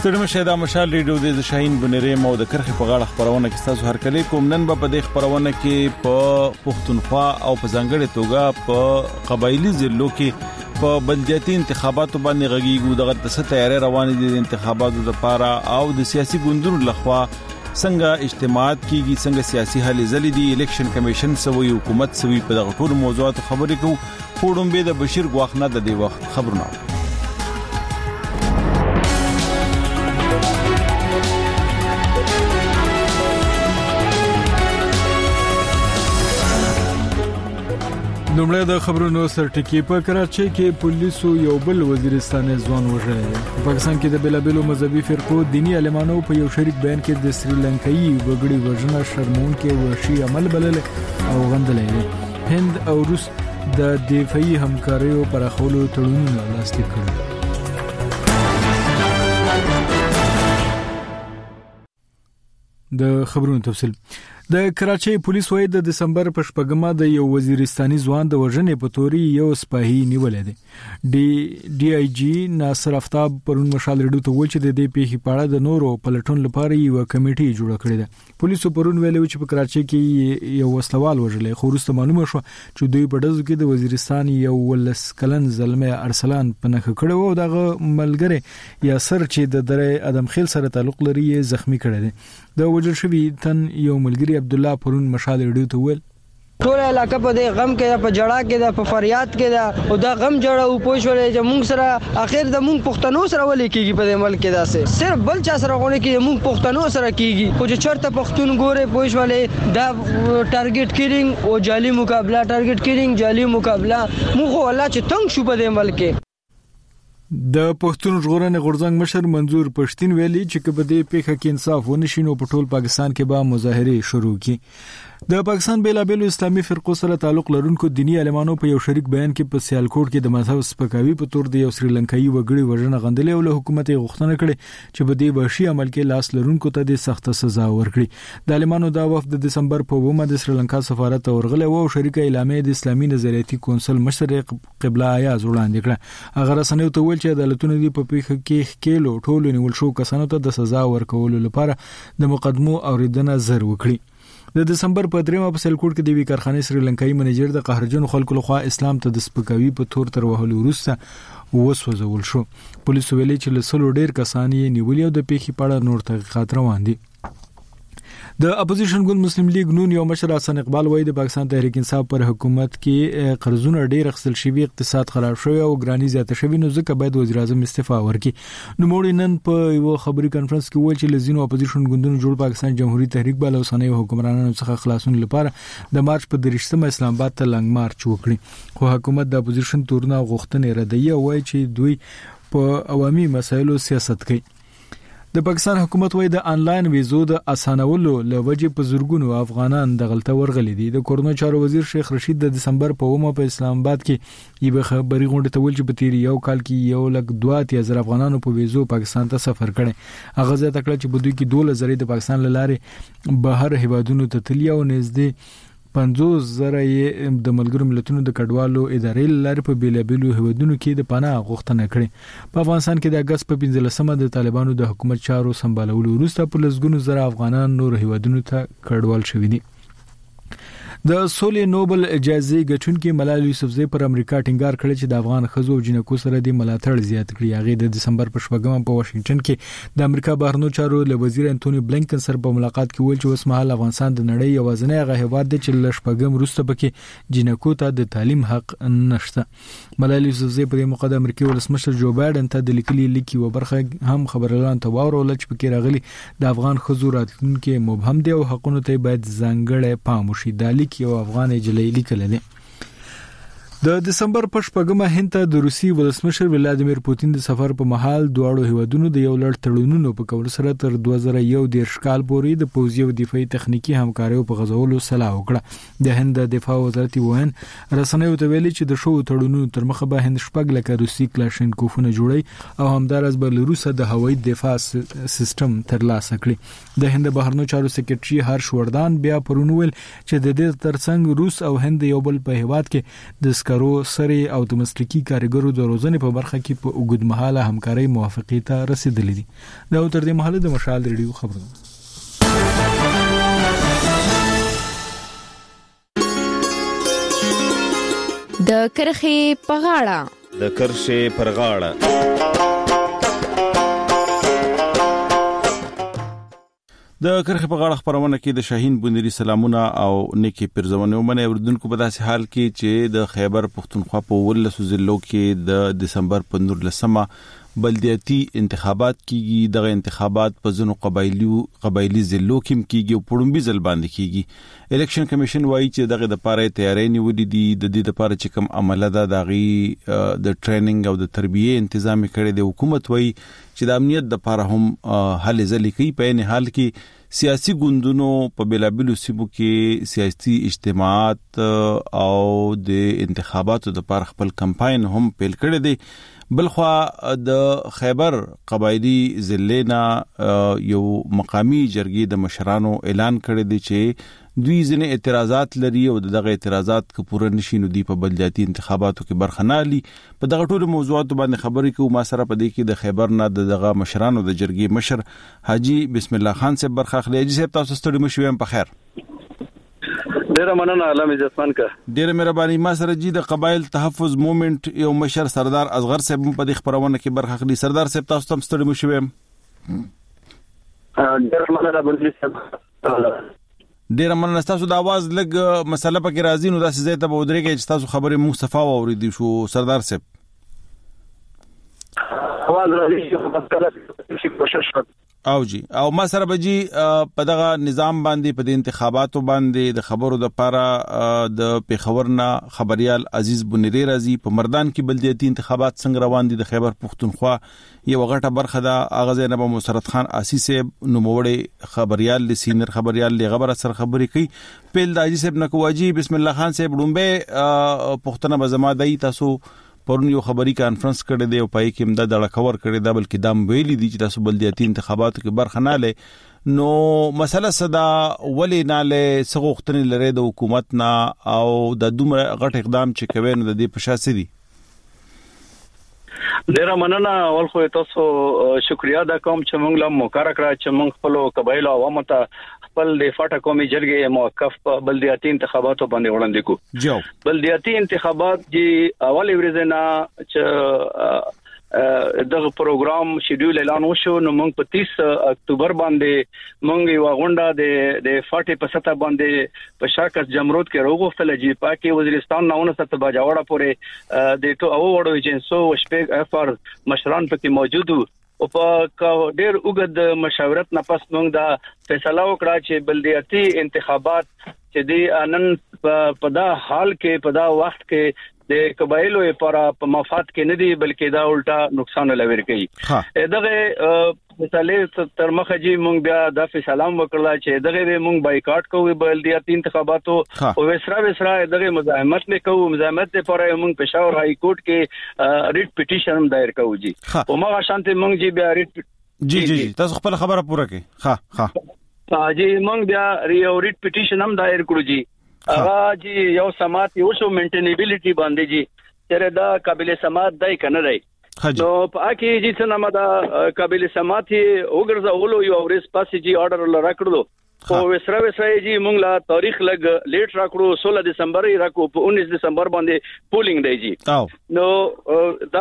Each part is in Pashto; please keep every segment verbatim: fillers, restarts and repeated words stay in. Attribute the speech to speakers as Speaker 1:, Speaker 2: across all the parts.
Speaker 1: ستړي مشه د مشال ریډیو د شاهین بنری مو د کرخي په غاړه خبرونه کې تاسو هر کله کوم نن په دې خبرونه کې په پښتونخوا او په ځنګړې توګه په قبایلی ضلعو کې په بلدیاتي انتخاباتو باندې غږیږي دغه د ست تیاری روانې دي انتخاباتو لپاره او د سیاسي ګوندونو لخوا څنګه اجتماعات کیږي څنګه سیاسي هلې ځلې دي الیکشن کمیشن سوي حکومت سوي په دغه ټول موضوعات خبرې کوو فورم به د بشیر غواخنه د دې وخت خبرونه
Speaker 2: لومړی د خبرونو سرټکی په کراچۍ کې پولیسو یو بل وزیرستاني ځوان وژلی. په پاکستان کې د بیلابیلو مذهبي فرقو دینی عالمانو په یو شریک بیان کې د سریلانکایي وګړي وژنه شرمونکې وحشي عمل بلل او غندلی دی. هند او روس د دفاعي همکاریو پراخولو تړونونه لاسلیک کړل. د خبرونو تفصیل د کراچۍ پولیس وایي د دسمبر په شپږمه د یو وزیرستاني ځوان د وژنې په توري یو سپاهي نیولې دی. ډي ډي آی جی ناصر افتاب پرون مشال ریډیو ته وویل چې د دې پیښې په اړه د نورو پلټون لپاره یو کمیټه جوړه کړې ده. پولیسو پرون ویلي چې په کراچۍ کې یو وسلوال وژلی خو وروسته معلومه شو چې دوی په ډزو کې د وزیرستان یو ولس کلن زلمه ارسلان په نښه کړی و او دغه ملګری یاسر چې د درې ادم خیل سره تعلق لري زخمی کړی دی. د وجل شوی تن یو ملګری عبد الله پرون مشال ریډیو ته ویل
Speaker 3: ټول علاقه په دې غم کې په جړه کې د په فریاد کې دا او دا غم جړه او پوښولې چې موږ سره اخر د موږ پښتنو سره ولې کیږي په دې ملک کې داسې صرف بل چا سره غوړي کې موږ پښتنو سره کیږي خو چې چرته پښتون ګوره پوښولې دا ټارګټ کیلینګ او جعلي مقابله ټارګټ کیلینګ جعلي مقابله موږ الله چې تنگ شو په دې ملک کې.
Speaker 2: د پښتون ژغورنې غورځنګ مشر منظور پښتين ویلي چې په دې پیښه کې انصاف ونشي نو په ټول پاکستان کې به مظاهره شروع کی. د پاکستان بیلابیل اسلامي فرقو سره تعلق لرونکو دینی عالمانو په یو شریک بیان کې په سیالکوټ کې د مذهب سپکاوي په تور د یو سریلانکایي وګړي وژنه غندلې او له حکومت غوښتنه کړې چې په دې وحشي عمل کې لاس لرونکو ته د سخت سزا ورکړي. د عالمانو دا وفد د دسمبر په اوومه د سریلانکا سفارت ورغله او شریک اعلامیه د اسلامي نظریاتي کونسل مشر قبله ایاز وړاندې کړه. هغه رسنیو ته ویل چې عدالتونه دی په پیښه کې خکېلو ټولو نیول شو کسانو ته د سزا ورکولو لپاره د مقدمو اوریدنه زر وکړي. د دسمبر په دریمه په سیلکوټ کې د وی کارخانه سریلانکایي منیجر د قهرجن خلکو لخوا اسلام ته د سپکاوي په تور تر وهلو وروسته وسوځول شو. پولیس ویلي چې لسلو ډیر کسان یې نیولي او د پیښې په اړه نور تحقیقات روان دي. د اپوزیشن ګوند مسلم لیگ نون یو مشر حسن اقبال وایي د پاکستان تحریک انصاف پر حکومت کې قرضونه ډیر اخیستل شوی اقتصاد خراب شوی او ګرانی زیاته شوی نو ځکه باید وزیر اعظم استعفا ورکړي. نو موږ نن په یو خبري کانفرنس کې ویل چې لزینو اپوزیشن ګوندونو جوړ پاکستان جمهوریت تحریک بل اوسنۍ حکمرانانو څخه خلاصون لپاره د مارچ په درشتمه اسلام آباد ته لنګ مارچ وکړي خو حکومت د اپوزیشن تورونه غوښتنې ردوي او وایي چې دوی په عوامي مسایلو سیاست کوي. د پاکستان حکومت وایي د انلاین ویزو د اسانولو لوجه په زورګونو افغانان د غلطه ورغلي دي. د کورونو چارو وزیر شیخ رشید د دسمبر په اومه په اسلام آباد کې یو خبري غونډه ته ویل چې په تیر یو کال کې یو لک دوه اتیا زره افغانانو په ویزو پاکستان ته سفر کړي. هغه ځکه کړ چې په دوی کې دوه زره د پاکستان لاره بهر هیوادونو ته تللی او نږدې پنځوس زره یې د ملګرو ملتونو د کډوالو ادارې لاره په بیلابیلو هیوادونو کې د پناه غوښتنه کړې. په افغانستان کې د اگست په پنځلسمه د طالبانو د حکومت چارو سمبالولو وروسته په لسګونو زره افغانان نور هیوادونو ته کډوال شوي دي. د سولې نوبل جایزې ګټونکي ملالۍ یوسفزۍ پر امریکا ټینګار کړی چې د افغان ښځو او جنکو سره د ملاتړ زیات کړي. هغه د دسمبر په شپږمه په واشنگټن کې د امریکا بهرنیو چارو له وزیر انټونی بلینکن سره په ملاقات کې ویل چې اوس مهال افغانستان د نړۍ یوازینی هغه هیواد دی چې له شپږم وروسته پکې جنکو ته د تعلیم حق نشته. ملالۍ یوسفزۍ په دې موقع د امریکای ولسمشر جو بایدن ته د لیکلي لیکي و برخه هم خبرلان ته واورول چې پکې راغلي د افغان ښځو راتلونکي مبهم دي او حقوقو ته باید ځانګړی پام وشي. د لیک یو افغان جلې لیکل دي. د دسمبر په شپږمه هند ته د روسي ولسمشر ولادیمیر پوتین د سفر په مهال دواړو هیوادونو د یو لړ تړونونو په کولو سره تر دوه زره یو دیرش کال پورې د پوځي او دفاعي تخنیکی همکاریو په غځولو سلا وکړه. د هند د دفاع وزارت ووین رسنیو ته ویلي چې د شو تړونونو تر مخه به هند شپږ لکه روسي کلاشینکوفونه جوړي او همدارس به له روسه د هوایي دفاع سیستم ترلاسه کړي. د هند بهرنیو چارو سکرټري هرش وردان بیا پرون ویل چې د دې ترڅنګ روس او هند یو بل په هیواد کې د سکرو سری او د مسلکي کارګرو د روزنې په برخه کې په اوږدمهاله همکارۍ موافقې ته رسیدلې دي. دا تر دې مهاله د مشال ریډیو خبرونه.
Speaker 4: د کرخې په غاړه
Speaker 5: د کرښې پر غاړه
Speaker 1: د کرخې په غاړه خبرونه کې د شاهین بونری سلامونه او نیکی پرزونه ومنه اوردونکو په داسې حال کې چې د خیبر پختونخوا په ولسو ضلعو کې د دسمبر په نولسمه بلدیاتي انتخابات کیږي. دغه انتخابات په ځینو قبایلی قبایلی ضلعو کې کیږي او پړومبي ځل باندې کیږي. الیکشن کمیشن وایي چې دغه د پاره تیاری نیولې دي. د دې لپاره چې کوم عمله ده دغه د ټریننګ او د تربیه تنظیم کړي د حکومت وایي چې د امنیت د لپاره هم هلې ځلې کوي. په نه حال کې سیاسي ګوندونو په بلابلو سیمو کې سیاسي اجتماعات او د انتخاباتو د لپاره خپل کمپاین هم پیل کړی دی. بلخوا د خیبر قبایلی ضلعنا یو مقامی جرګې د مشرانو اعلان کړی دی چې دوی ځنه اعتراضات لري او دغه اعتراضات که پوره نشي نو دی په بلدیاتي انتخاباتو کې برخه نه لري. په دغه ټولو موضوعاتو باندې خبرې کوو. ما سره په دې کې د خیبر نه دغه مشرانو د جرګې مشر حاجی بسم الله خان صاحب برخه اخلي. حاجی صاحب تاسو ستړي مشو یم په خیر.
Speaker 6: ډیره مننه علامه عزتمن کا.
Speaker 1: ډیره مهرباني. ما سره جی د قبایل تحفظ موومېنټ یو مشر سردار اصغر صاحب په دې خبرونه کې برخه اخلي. سردار صاحب تاسو هم ستړي مشو یم.
Speaker 6: ډیره مننه بندي صاحب.
Speaker 1: ډیره مننه. تاسو د आवाज لګ مسله پکې راځي نو داسې ځای ته به ودرېږئ چې تاسو خبرې مو صفا واوریدي شو. سردار صاحب
Speaker 6: आवाज راځي چې مسله شي کوشش وکړه.
Speaker 1: او جی او ما سره بجی په دغه نظام باندې په انتخاباتو باندې د خبرو د پاره د پیښورنا خبريال عزیز بنری رازی په مردان کې بلدیاتي انتخابات څنګه روان دي. د خیبر پختونخوا یو غټه برخه ده. اغه زینب مسرت خان آسی صاحب نوموړی خبريال ل سینر خبريال ل خبره سره خبرې کوي. پیل د عزیز صاحب نکواجی بسم الله خان صاحب ډومبه پښتنه بزما دای تاسو پرون یو خبري کانفرنس کړی دی او پای کې امداد اړه کور کړی دا بلکې دام ویلي دي چې تاسو بلدیاتي انتخاباتو کې برخه نه لې نو مسله صدا ولې نه لې سغوختنې لري د حکومت نه او د دومره غټ اقدام چې کوي نو د دې په شاسې دي.
Speaker 6: ډیره مننه. اول خو تاسو شکریا دا کوم چې موږ له موکار کړه چې موږ خپل قبایل او عوامو ته خپل د فاټا قومي جرګې موقف په بلدیاتي انتخاباتو باندې وړاندې کو.
Speaker 1: جو
Speaker 6: بلدیاتي انتخابات دی اول ورځ نه چې دغه پروګرام شیډول اعلان وشو نو موږ په تیس اکتوبر باندې موږ یو غونډه د د فاټي په سطح باندې په شاکس جمرود کې روغفتل چې پاکي وزیرستان ناونه ست باجاوړه پورې د ټو او وړو ایجنسو شپږ افر مشران پکې موجود او په ډېر وګد مشاورت نه پس موږ دا فیصله وکړه چې بلدیاتي انتخابات چې دی نن په دا حال کې په دا وخت کې د قبایلو لپاره په مفاد کې نه دی بلکې دا الټا نقصان لور کوي. دغه مثالې تر مخه جی مونږ بیا د فیصله وکړه چې دغه مونږ بایکاټ کوو بلدیاتي انتخاباتو او وسرا وسرا دغه مزاحمت نه کوو. مزاحمت لپاره مونږ پېښور هاي کورټ کې ریټ پټیشن هم دایر کوو جی او ما شانته مونږ جی بیا ریټ
Speaker 1: جی جی تاسو خپل خبره پوره کړئ. ها
Speaker 6: ها جی مونږ بیا ریټ پټیشن هم دایر کړو جی. هغه جی یو سمات یو شو مینټینیبিলিټي باندې جی چې دا قابل سمات دای کنه دی نو په کې جی څنګه مدا قابل سمات وګرځولو یو ورس پاسې جی آرډر لراکړو او وسره وسره جی مونږ لا تاریخ لګ لیټ راکړو سولہ دسمبر یې راکو په انیس دسمبر باندې پولینګ دی جی نو دا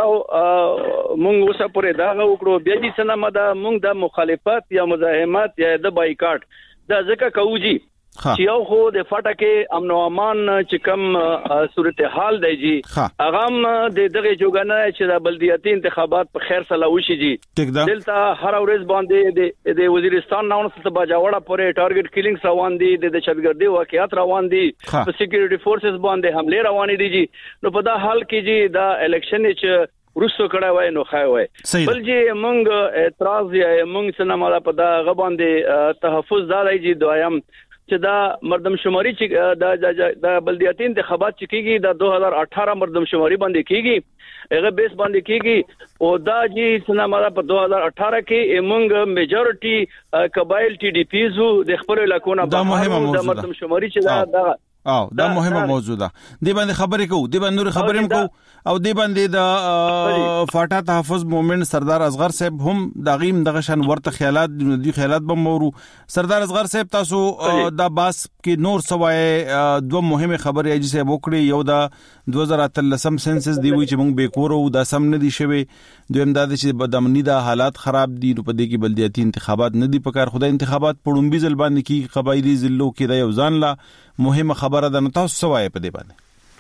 Speaker 6: مونږ اوسه پورې دا وکړو بیا جی څنګه مدا مونږ د مخالفت یا مزاحمت یا د بایکاټ دا ځکه کوو جی چې یو خو د فټکه امن او امان چې کوم صورتحال دی جی هغه د دغه جوګنه چې د بلدیاتي انتخابات په خیر سره وشي جی دلته هر ورځ باندې د وزیرستان ناونه څخه باجاوړه پورې ټارګټ کیلینګ روان دي د دهشتګردي واقعیت روان دي په سکیورټي فورسز باندې حمله روان دي جی نو په دا حال کې جی دا الیکشن چې روسو کړه وای نو خای وای بل جی مونږ اعتراض یا مونږ څنګه مالا په دا غباندې تحفظ دالای جی دویم چې دا مردم شماري چې د بلدیاتي انتخابات چې کیږي د دو هزار اٹھارہ مردم شماري باندې کیږي هغه بیس باندې کیږي او دا جی څنګه مالا په دو هزار اٹھارہ کې موږ میجورټي قبایل ټي ډي پیزو د خپل علاقونو
Speaker 1: دا مهمه موضوع
Speaker 6: د مردم شماري چې دا
Speaker 1: او دا مهمه موضوع ده. دی باندې خبرې کوو، دی باندې نور خبرې کوو او دی باندې د فاټا تحفظ مومنت سردار اصغر صاحب هم د غیم دغه شان ورته خیالات دي خیالات به مورو. سردار اصغر صاحب تاسو دا باس کې نور سوای دوه مهمه خبرې اجي صاحب وکړي. یو دا دوه هزار اتلسم سنسس دی وی چې موږ به کورو دا سم نه دي شوی. دویم دا چې بدامنی دا حالات خراب دي نو په دې کې بلدیاتي انتخابات نه دي پکار. خدای انتخابات پړومبي ځل باندې کې قبایلی ضلعو کې دا یو ځان لا مهمه خبره ده. نو تاسو سوای په دې باندې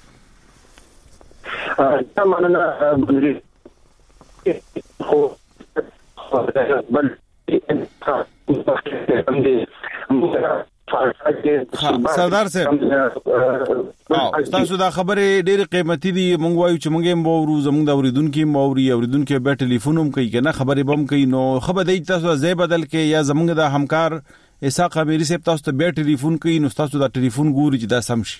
Speaker 7: ا مننه خو بل
Speaker 1: سردار صاحب تاسو دا خبره ډېر قیمتي دي. مونږ وایو چې مونږ هم وورو، زمونږ د اوریدونکو موري اوریدونکو به ټلیفون هم کوي کنه خبره بم کوي. نو خبر دی تاسو ځای بدل کې یا زمونږ د همکار اسحاق اميري صاحب تاسو ته به ټلیفون کوي نو تاسو دا ټلیفون ګوري چې دا سم شي.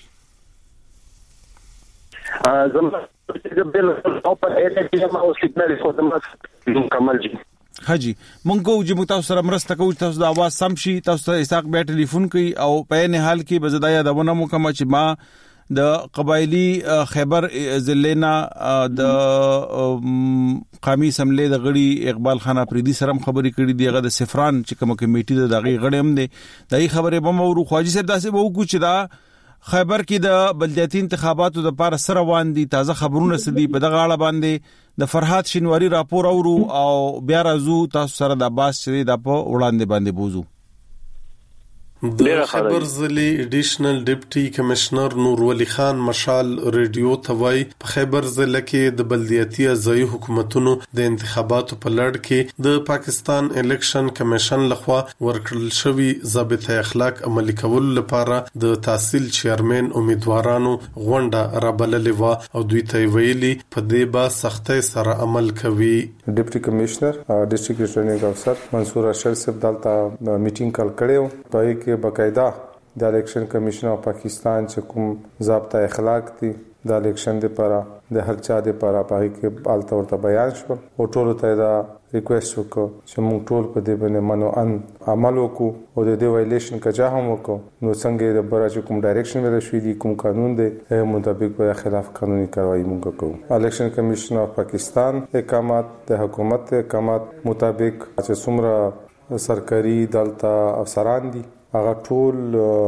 Speaker 7: ا زموږ د بل او په اړه کې ما او سیګنال خو زموږ مکمل دي.
Speaker 1: حاجی مونږ کو چې موږ تاسو سره مرسته کوو تاسو د आवाज سم شي. تاسو اسحاق به ټلیفون کوي او په نه حال کې بزدایا دونه مو کوم چې ما د قبایلی خیبر ضلعنا د قومي اسمبلی د غړي اقبال خان افریدي سره خبرې کړې دی. هغه د سفران چې کوم کمیټي د دغه غړي هم دی. دای خبره به مو خواجی صاحب داسې وو کو چې دا خیبر کې د بلدیاتي انتخاباتو د پاره سره وان دي. تازه خبرونه سدي په دغه اړه باندې د فرحات شینواری راپور اورو او بیا راځو تاسو سره د باس چې د په وړاندې باندې بوزو.
Speaker 8: د خیبر ضلع ایډیشنل ډیپټي کمشنر نور ولی خان مشال ریډیو توای په خیبر ضلع کې د بلدیاتي ځای حکومتونو د انتخاباتو په لړ کې د پاکستان الیکشن کمیشن لخوا ورکړل شوی ضابطه اخلاق عملي کولو لپاره د تحصیل چیرمن امیدوارانو غونډه رابللې و او دوی ته ویلي په دې با سختۍ سره عمل کوي.
Speaker 9: ډیپټي کمشنر ډیسټریکټ ریټرنینګ افسر منصور اشرف صاحب دلته میټینګ کال کړو په کې باقاعده د الیکشن کمیشن اف پاکستان چې کوم ضابطه اخلاق دي د الیکشن لپاره د هر چا لپاره په کې آلته ورته بیان شو او ټول ته دا ریکوست وکړو چې موږ ټول په دې باندې منو ان عمل وکړو او د دې وایلیشن کجا هم وکړو. نو څنګه د برابر کوم ډایریکشن ویل شوی دي کوم قانون دی مطابق په خلاف قانوني کاروائی موږ کوو. الیکشن کمیشن اف پاکستان احکامات د حکومت احکامات مطابق چې څومره سرکاري دلته افسران دي هغه ټول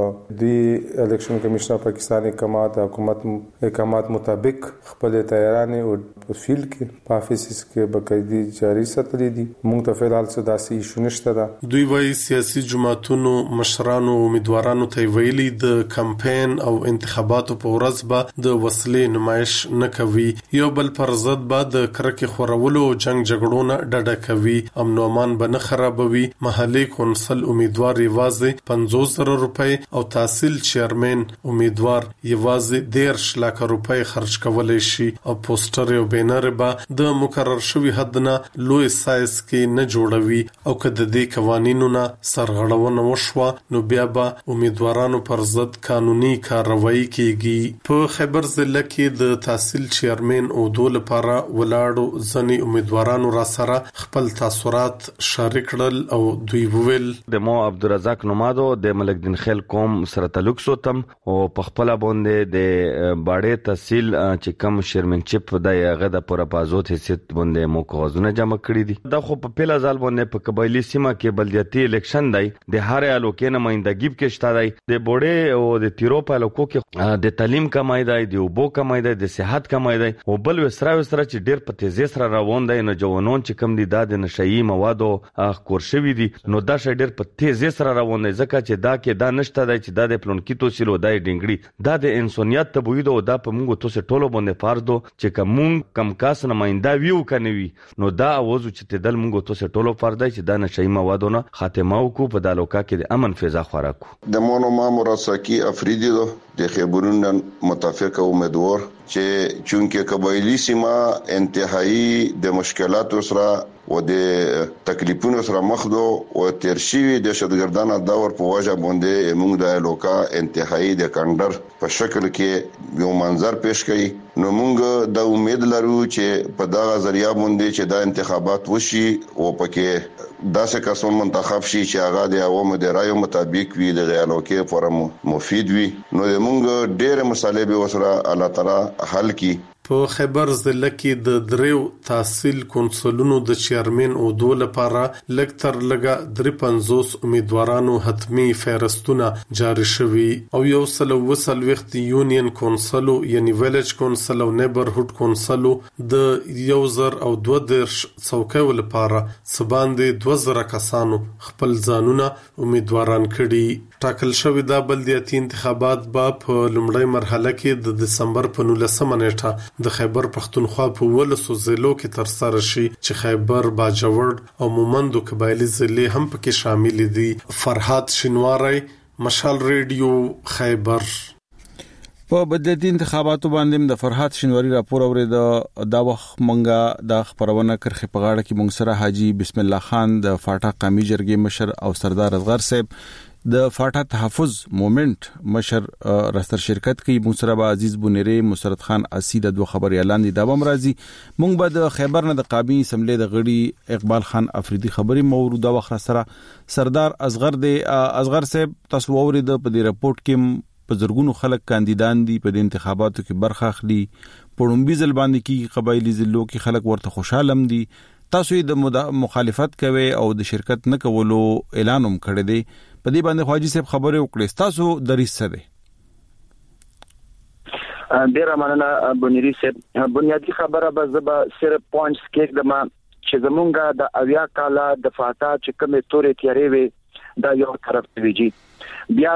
Speaker 9: د الیکشن کمیشن اف پاکستان احکامات حکومت احکامات مطابق خپل تیارانه او فیلډ کې په افیسز کې باقاعده جاری ساتلې دي. موږ ته فعال څه داسې ایشو نشته ده.
Speaker 8: دوی وايي سیاسي جماعتونو مشرانو امیدوارانو ته ویلي د کمپاین او انتخاباتو په ورځ به د وسلې نمایش نه کوي. یو بل پر ضد به د کرکې خورولو او جنگ جګړو نه ډډه کوي. امن او امان به نه خرابوي. محلي کونسل امیدوار یوازې پنځوس زره روپۍ او تحصیل چیرمن امیدوار یوازې دیرش لک روپۍ خرج کولای شي او پوسټر او بینر به د مقرر شوی حد نه لوی سایز کې نه جوړوي او کله د دې قوانینو نه سرغړونه وشوه نو بیا به امیدوارانو پر ضد قانوني کاروائی کیږي. په خیبر ضلع کې د تحصیل چیرمن او دول لپاره ولاړو ځنی امیدوارانو را سره خپل تاثرات شریک کړل او دوی وویل
Speaker 10: د مو عبدالرزاق نومادو د ملک دین خیل قوم سره تعلق سوتم او په خپل باندې د باډې تحصیل چې کم شرمنشپ د هغه د پوره پازوت حیثیت باندې مو کاغذونه جمع کړی دي. دا خو په پیله ځل باندې په قبایلی سیمه کې بلدیاتي الیکشن دی د هر الوکې نمائندګي کې شته دی د بوډې او د تیرو په الوکو کې د تعلیم کمای دی د وبو کمای دی د صحت کمای دی او بل وسره وسره چې ډیر په تیزی سره روان دی نه جوانون چې کم دي د نشئی موادو خور شوی دي نو دا شی ډیر په تیزی سره روان دی ځکه چې دا کې دا نشته دی چې دا د پلونکی توسلو دای ډنګړي دا د انسانيت تبوید او دا په موږ توسه ټولو باندې فرض دو چې کوم کم کاس نمائنده ویو کنوي نو دا اوازو چې تدل موږ توسه ټولو فرض دی چې دا نشئی موادونه خاتمه وکړو په دالوکا کې د امن فضا خوراکو.
Speaker 11: د مونو مامور ساکی افریدی دو د خبرونن متفق امیدوار چې چونکه قبایلی سیمه انتهایی د مشکلاتو سره و د تکلیفونو سره مخ دو او ترشیوی د شتګردانه داور په وجه باندې موږ د لوکا انتهایی د کندر په شکل کې یو منظر پیش کړي نو موږ د امید لرو چې په دغه ذریعہ باندې چې د انتخابات وشي او پکې داسې کسان منتخب شي چې هغه د عوامو د رایو مطابق وي د غیالوکي فورم مفید وي نو موږ ډېر مسالې به وسره الله تعالی حل کی.
Speaker 8: په خیبر ضلع کې د دریو تحصیل کونسلونو د چیرمن او دول لپاره لکتر لګه درې پنځوس امیدوارانو حتمی فهرستونه جاری شوي او یو سل وسل وخت یونین کونسلو یعنی ویلیج کونسل او نیبرهود کونسلو د یو زر او دوه درش څوکۍ لپاره سباندې دوه زره کسانو خپل ځانونه امیدواران کړي. ټاکل شوی دا بلدیاتي انتخابات به په لومړۍ مرحله کې د دسمبر په نولسمه نیټه د خیبر پښتونخوا په ولسو ضلعو کې تر سره شي چې خیبر، باجوړ او مومندو قبایلی ضلع هم پکې شامل دي. فرحات شینواری، مشال ریډیو، خیبر.
Speaker 1: په بدلتي انتخاباتو باندې د فرحات شینواری راپور اورید. دا وخت مونږه د خبرونه کرخه په غاړه کې مونږ سره حاجی بسم الله خان د فاټا قومي جرګې مشر او سردار اصغر صاحب د فاټا تحفظ موومېنټ مشر رستر شرکت کوي. مونږ سره به عزیز بونری، مسرت خان اسید د دوه خبري اعلان دي. دا بم راځي مونږ به د خیبر نه د قابي اسمبلی د غړي اقبال خان افریدي خبري موضوع د وخت سره سردار اصغر دی. اصغر صاحب تاسو اورید په دې رپورت کې په زرګونو خلک کاندیدان دي په دې انتخاباتو کې برخه اخلي. پړومبي ځل باندې کې قبایلی ضلعو کې خلک ورته خوشاله دي. تاسو د مخالفت کوي او د شرکت نه کولو اعلان هم کړی دی. په دې باندې خواجی صاحب خبره وکړه. تاسو دریس څه دی؟
Speaker 12: ډیر مننه بنيري صاحب. بنیادی خبره به زبا صرف پوینټس کې دما چې زمونږه د اویا کاله د فاټا چې کومه تورې تیارې وي دا یو طرف ته ویجی. بیا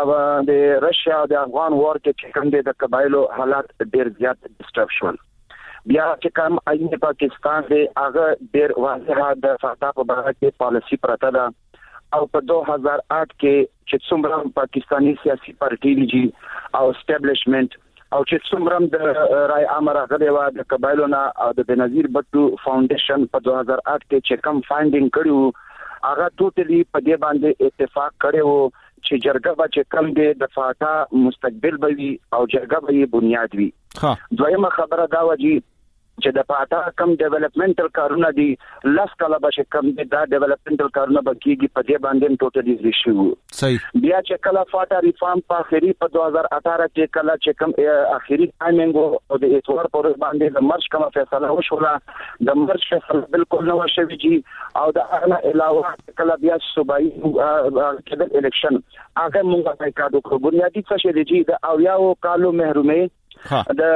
Speaker 12: د د رشیا او د افغان وار کې کوم د قبایلو حالات ډیر زیات ډیسټرب شول. بیا چې کوم آئین پاکستان دی هغه ډیر واضحه د فاټا په اړه کې پالیسی پرته ده او په دوه هزار آټ کې چې څومره پاکستانی سیاسي پارټي لږی او اسټابلیشمنت او چې څومره د رای امر غلې و د قبایلو نه او د بنظیر بټو فاونډیشن په دوه هزار آټ کې چې کوم فایندینګ کړیو هغه ټوټلی په دې باندې اتفاق کړو چې جرګه به چې کوم د فاټا مستقبل به او جرګه به بنیاد وي. دویمه خبره دا و چې د پاتا کم ډیولپمنټل کارونه دي لاس کله به کم دا ډیولپمنټل کارونه بکیږي په دې باندې ټوټلی ریشو. صحیح. بیا چې کله فاټا ریفارم په اخري په دوه هزار اټھارہ کې کله چې کم اخري ټایمینګ او د اتوار پر باندې د مرچ کومه فیصله وشوله د مرچ فیصله بالکل نو شوی جی او د هغه علاوه کله بیا صوبایي کېدل الیکشن هغه مونږه پای کاډو کو بنیادی څه شي دي د اویاو کالو محرومه د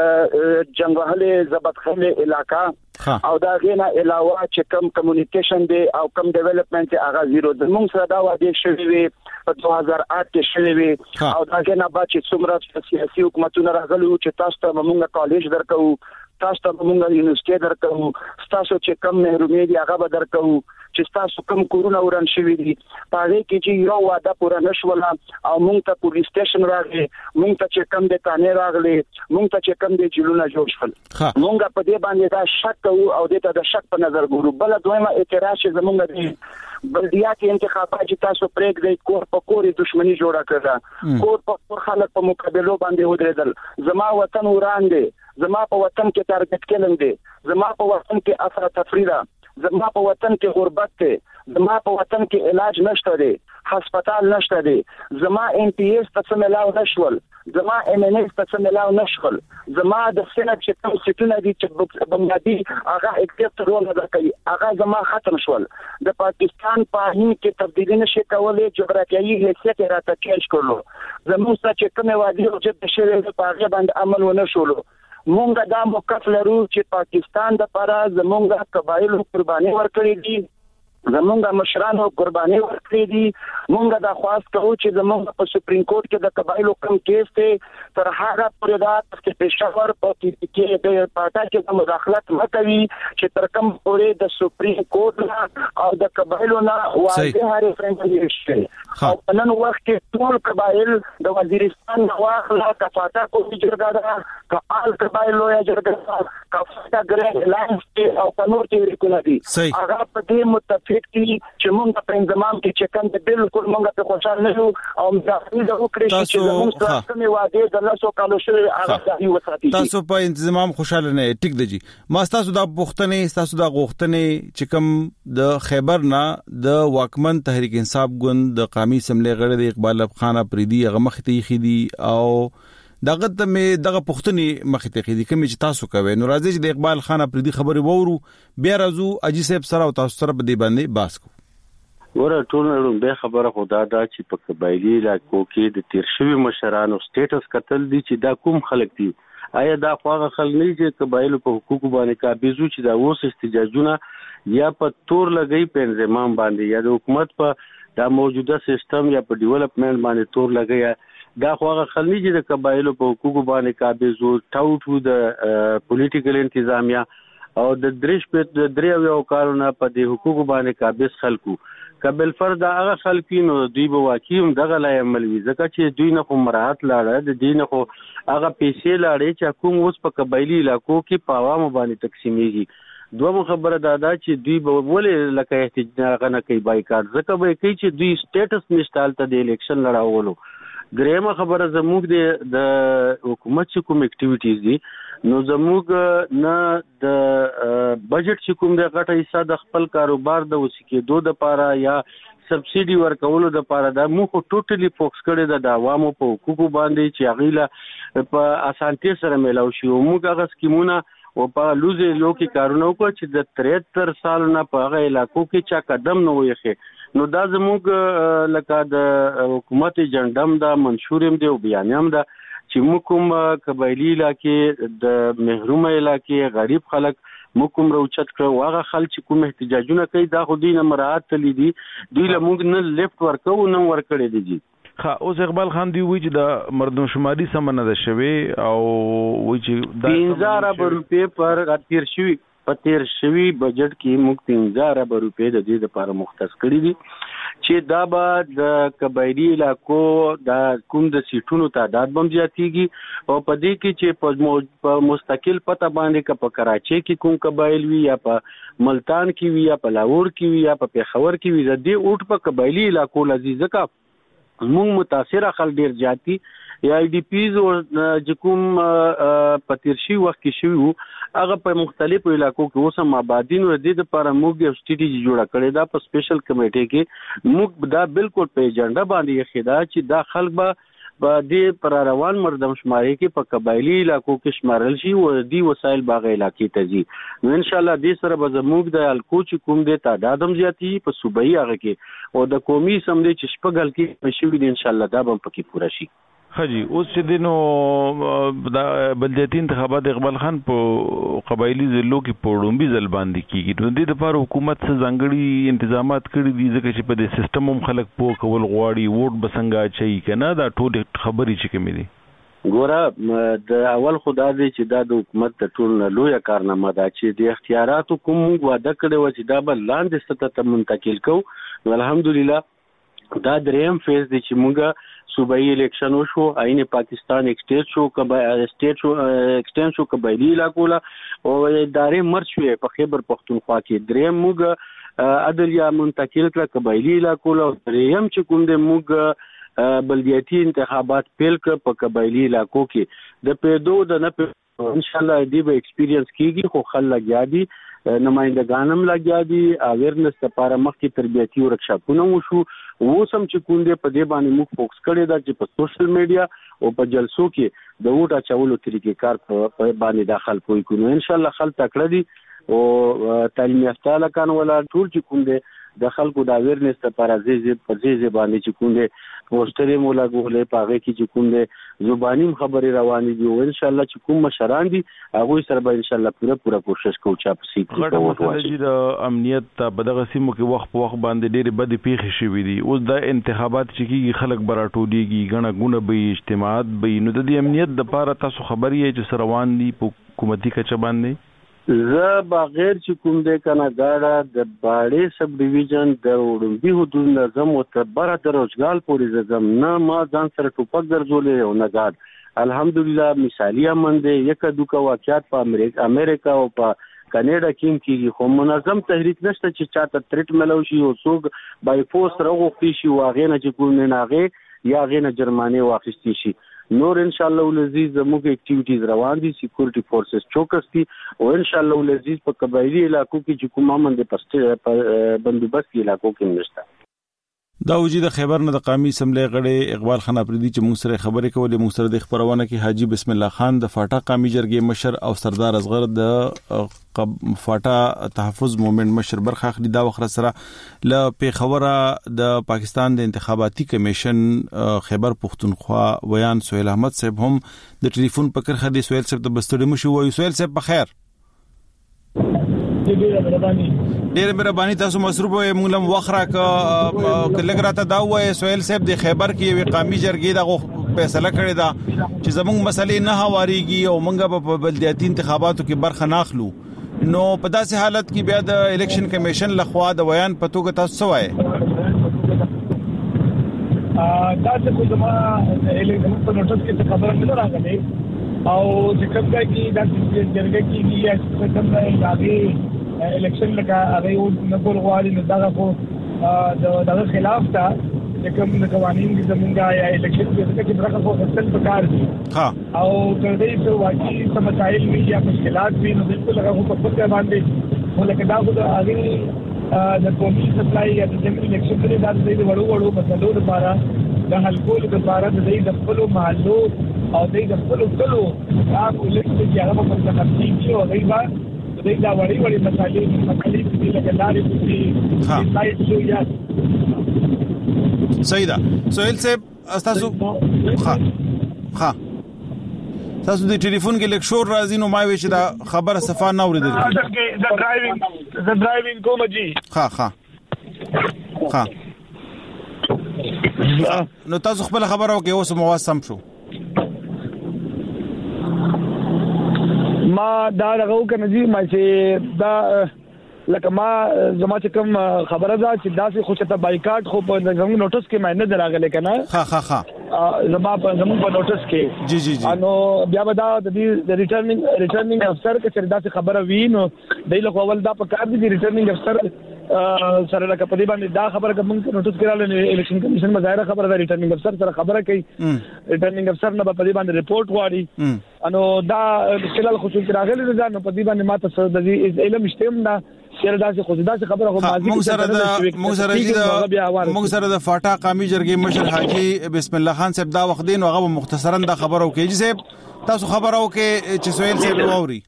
Speaker 12: جنگوهله زبطخله علاقہ او دا غینا علاوه چې کم کمیونیکیشن دی او کم ډیولپمنٹ هغه زیرو د موږ سره دا وادي شوی وي په دوه هزار آټ کې شوی وي او دا غینا با چې څومره سیاسي حکومتونه راغلي چې تاسو ته موږ کالج درکو تاسو ته موږ یونیورسيټي درکو تاسو چې کم محرومي دي هغه به درکو چې تاسو کم کورونه وران شوی دي پاره کې چې یو واده پوره نشوله او موږ ته پولیس سټیشن راغلی موږ ته چې کم د تانه راغلی موږ ته چې کم د جلونه جوړ شول موږ په دې باندې دا شک کوو او دې ته د شک په نظر ګورو. بل دویمه اعتراض چې زموږ دی بلدیاتي انتخابات چې تاسو پریک دی کور په کور دښمنی جوړه کړه کور په کور خلک په مقابلو باندې ودرېدل. زما وطن وران دی زما په وطن کې ټارګټ کېلم دی زما په وطن کې افراط تفریده زما په وطن کې غربت دی زما په وطن کې علاج نشته دی هسپتال نشته دی زما ان پی ایس ته ملاو نشول زما ام ان ایس ته ملاو نشول زما د سینټ چې کوم سټونه دي چې بنیادی هغه اکټیو رول ادا کوي هغه زما ختم شول. د پاکستان په هین کې تبدیلی نشي کولای جغرافیایي حیثیت راته چینج کړلو زموږ څخه چې کومه وادي او چې شری په هغه باندې عمل ونه شولو. مونږ دا موقف لرو چې پاکستان د لپاره زمونږ قبایلو قرباني ورکړي دي زمونږ مشرانو قرباني ورکړي دي. مونږ دا خواست کوو چې زمونږ په سپریم کورټ کې د قبایلو کم کیس ته تر هغه پورې دا چې پېښور په کې د پاتا کې مداخلت مکوي چې تر کوم پورې د سپریم کورټ او د قبایلو نه واضح ریفرنډم شي. او نن وخت کې ټول قبایل د وزیرستان د واخلا کفاتا کو جرګه ده کال قبایلو یا جرګه کفاتا ګرې اعلان او قانون کې ریکونه دي هغه په دې متفق دي چې موږ په انضمام کې چې کوم د بالکل موږ په خوشاله نه یو او موږ د وکړې چې موږ سره کومه وعده د لاسو کالو شوی هغه ځای وساتي.
Speaker 1: تاسو په انتظام خوشاله نه ټیک دی ما تاسو دا پښتنې تاسو دا غوښتنې چې کوم د خیبر نه د واکمن تحریک انصاف ګوند د قومي اسمبلی غړي د اقبال خان اپریدي هغه مخته خېدي او دغه ته مې دغه پښتنې مخته خېدي کوم چې تاسو کوي نو راځي چې د اقبال خان اپریدي خبري وورو بیا راځو اجي صاحب سره او تاسو سره په دې باندې باس کو.
Speaker 13: ور ټول به خبره خدا دا چې په قبایلی علاقو کې د تیر شوی مشرانو سټیټس کتل دي چې دا کوم خلک دي آیا دا خواغه خلک نه چې قبایلو په حقوقو باندې قابضو چې دا اوس احتجاجونه یا په تور لګي په انضمام باندې یا د حکومت په دا موجوده سیستم یا په ډیولپمنٹ باندې تور لګي دا خواغه خلک چې د قبایلو په حقوقو باندې قابضو ټاوټو د پولیټیکل انتظامیه او د دریش په د دریو یو کارونه په د حقوقو باندې قابض خلکو قبل فرض هغه خلکینو دوی به واقعي دغه لای عمل وي ځکه چې دوی نه خو مراحت لاړه د دین خو هغه پیسې لاړې چې کوم اوس په قبایلی علاقو کې په عوامو باندې تقسیمېږي. دوه خبره دا ده چې دوی به ولې لکه احتجاج نه کوي بایکاټ ځکه به کوي چې دوی سټیټس نشټالته د الیکشن لړاولو. درېمه خبره زموږ د حکومت کوم اکټیویټیز دي نو زموږ نه د بجټ چې کوم د غټه حصہ د خپل کاروبار د وسیکېدو د پاره یا سبسيډي ورکولو د پاره دا مو خو ټوټلی فوکس کړی د عوامو په حقوقو باندې چې غیله په اسانتي سره ملاوي شي. موږ هغه سکیمونه او په لوزه لو کې کارونه وکړو چې د تریهتر سال نه په هغه علاقو کې چا قدم نه ویخه نو دا زموږ لکه د حکومت جندم دا منشورم دی او بیانیم دا چې موږ کوم قبایلی علاقې د محروم علاقې غریب خلک موږ کوم روچت کړو هغه خلک چې کوم احتجاجونه کوي دا خو دینه مراعات تللی دي دوی له موږ نه لیفت ورکو نه ورکړي دي.
Speaker 1: خا اوس اقبال خان دی وی چې د مردم شماري سمنه ده شوی او وی چې د
Speaker 13: تین هزار روپے پر تیر شوی په تیر شوی بجټ کې موږ تین هزار روپے د دې لپاره مختص کړی دي چې دا به د قبایلی علاقو د کوم د سیټونو تعداد بم زیاتیږي او په دې کې چې په مستقل پته باندې ک په کراچي کې کوم قبایل وی یا په ملتان کې وی یا په لاهور کې وی یا په پیښور کې وی د دې اوټ په قبایلی علاقو لذیذ کا موږ متاثر خلک ډیر جاتی یا آی ډی پیز او چې کوم پتیرشي وخت کې شوی هغه په مختلفو علاقو کې اوسم آبادین ور دي د لپاره موږ یو سټریټیجی جوړه کړې ده په سپیشل کمیټې کې موږ دا بالکل په ایجنډا باندې خېدا چې دا خلک به د پر روان مردم شماري کې په قبایلی علاقو کې شمارل شي او دی وسایل باغ علاقې ته ځي نو ان شاء الله دې سره به زموږ د الکو چې کوم د تعداد هم زیاتی په صوبایي هغه کې او د قومي سمدي چې شپږل کې مشوي دي ان شاء الله دا به پکې پوره شي.
Speaker 1: خجی اوس چې دینو د بلدیاتي انتخابات اقبال خان په قبایلی ضلعو کې په ډومبي ځل باندې کیږي نو د دې لپاره حکومت څه ځانګړي تنظیمات کړی دي ځکه چې په دې سیستم هم خلک په کول غواړي ووټ بسنګا چي کنه دا ټول خبرې چې کومې دي
Speaker 13: ګوره د اول خدای دې چې دا د حکومت ته ټول لوی کارنامه ده چې د اختیاراتو کوم وعده کړی و چې دا بل لاندې سطح ته منتقل کو الحمدلله دا دریم فیز دی چې موږ صوبایي الیکشن وشو عین پاکستان ایکسټیټ شو قبایلی سټیټ شو ایکسټنس شو قبایلی علاقو لا او ادارې مرچ وي په خیبر پختونخوا کې دریم موږ عدل یا منتقل کړ قبایلی علاقو لا دریم چې کوم د موږ بلدیاتي انتخابات پیل کړ په قبایلی علاقو کې د پیدو د نه ان شاء الله دې به ایکسپیرینس کیږي خو خلک یادي نمائندگانم لګیا دي اویرنس لپاره مخکې تربیتی ورکشاپونه وشو وسم چې کوم دې په دې باندې موږ فوکس کړی دا چې په سوشل میډیا او په جلسو کې د ووټ اچولو طریقې کار په باندې داخل کوي کو ان شاء الله خلک تکړه دي او تعلیم یافته لکان ولا ټول چې کوم دې د خلکو د اویرنس لپاره زیږي په زیږي باندې چې کوم دې پوسټرې مولا غولې پاغه کې چې کوم دې زبانی خبرې روانې دي او ان شاء الله چې کوم مشران دي هغه سره به ان شاء الله پوره پوره کوشش کوو چې په سیټ
Speaker 1: کې ووټ د امنیت په دغه سیمو کې وخت په وخت باندې ډېر بد پیښې شوې دي اوس د انتخابات چې کیږي خلک براټولېږي غنه غونه به اجتماعات به نو د امنیت د لپاره تاسو خبرې یې چې روان دي په حکومتي کچه باندې
Speaker 13: زه بغیر چې کوم دې کنه غاړه د باړې سب ډیویژن د وډمبي حدود نظم او تبره د روزګال پورې زم نه ما ځان سره ټوپک درځولې او نه غاډ الحمدلله مثالی امن دې یک دوه واقعات په امریکا امریکا او په کاناډا کې کیږي خو منظم تحریک نشته چې چاته تریټ ملو شي او څوک بای فورس راغوښتي شي واغې نه چې کوم نه ناغې یا غینه جرمانه واخیستي شي. نور ان شاء الله ولزیز زموږ اکټیویټیز روان دي، سکیورټي فورسز چوکس دي او ان شاء الله ولزیز په قبایلی علاقو کې چې کوم امن د پسته بندوبست علاقو کې نشته.
Speaker 1: دا وجود خیبر نه د قومي اسمبلی غړي اقبال خان افریدي چې موږ سره خبرې کولې، موږ سره د خبرونه کې حاجی بسم الله خان د فاټا قومي جرګې مشر او سردار اصغر د فاټا تحفظ موومېنټ مشر برخه اخلي. دا وخت سره ل پیښوره د پاکستان د انتخاباتي کمیشن خیبر پختونخوا ویان سہیل احمد صاحب هم د ټلیفون په کرخه د سہیل صاحب ته بستړي مشو. وایي سہیل صاحب په خیر. ډېر مهرباني، تاسو مصروف وئ، موږ لم وخره ک لګ راته دا وایي سہیل صاحب د خیبر کې یو قومي جرګې د فیصله کړې ده چې زموږ مسلې نه هواريږي او موږ په بلدیاتي انتخاباتو کې برخه نه اخلو. نو په داسې حالت کې بیا د الیکشن کمیشن لخوا د ویان په توګه تاسو څه وایي؟
Speaker 14: دا چې کومه الیکشن په نوټس کې خبره نه راغلي او چې کوم ځای کې دا جرګه کې یا څه کوم ځای الیکشن لکه هغه یو نقل غواړي نو دا خو دغه خلاف تا چې کوم قوانين دي زمونږه یا الیکشن کې چې برخه خو خپل پکار دي ها او کله چې واقعي سمسایل وي یا مشکلات وي نو بالکل هغه په خپل باندې ولکه دا خو هغه د قومي سپلای یا د جنرال الیکشن کې دا د وړو وړو مسلو لپاره د حل کولو لپاره د دې د خپل محلو او د دې د خپل کلو هغه ولکه چې هغه په تخصصي کې او دایبا دای دا وړي وړي مسالې مسالې چې لکه لارې دي سایت شو یا
Speaker 1: صحیح ده. سہیل صاحب تاسو ها ها تاسو د ټلیفون کې لیک شور راځي نو ما وی چې دا خبره صفه نه اوریدل
Speaker 14: کیږي. د ډرایوینګ د ډرایوینګ کوم جی
Speaker 1: ها ها ها نو تاسو خپل خبره وکي اوس مواسم شو.
Speaker 14: ما دا دغه کنه جی ما چې دا لکه ما زما چې کوم خبره ده چې داسې خو چې ته بایکاټ خو په زموږ نوټس کې مې نه دراغله کنه
Speaker 1: ها ها ها
Speaker 14: زما په زموږ په نوټس کې
Speaker 1: جی جی جی
Speaker 14: نو بیا به دا د دې ریټرنینګ ریټرنینګ افسر کې چې داسې خبره وی نو دای له اول دا په کار دي ریټرنینګ افسر سره لکه په دې باندې دا خبره کوم نوټس کړل الیکشن کمیشن مظاهره خبره ده ریټرنینګ افسر سره خبره کوي ریټرنینګ افسر نه په دې باندې ریپورت غواړي انو دا خلل خصوصي راغلي ده نو په دې باندې ماته د دې علم شتم دا چیرې داسې خو داسې خبره خو مازی
Speaker 1: موږ سره د موږ سره د موږ سره د فاټا قومي جرګې مشر حاجی بسم الله خان صاحب دا وخت دین هغه مختصرا دا خبره وکړي چې صاحب تاسو خبره وکړي چې سہیل صاحب ووري.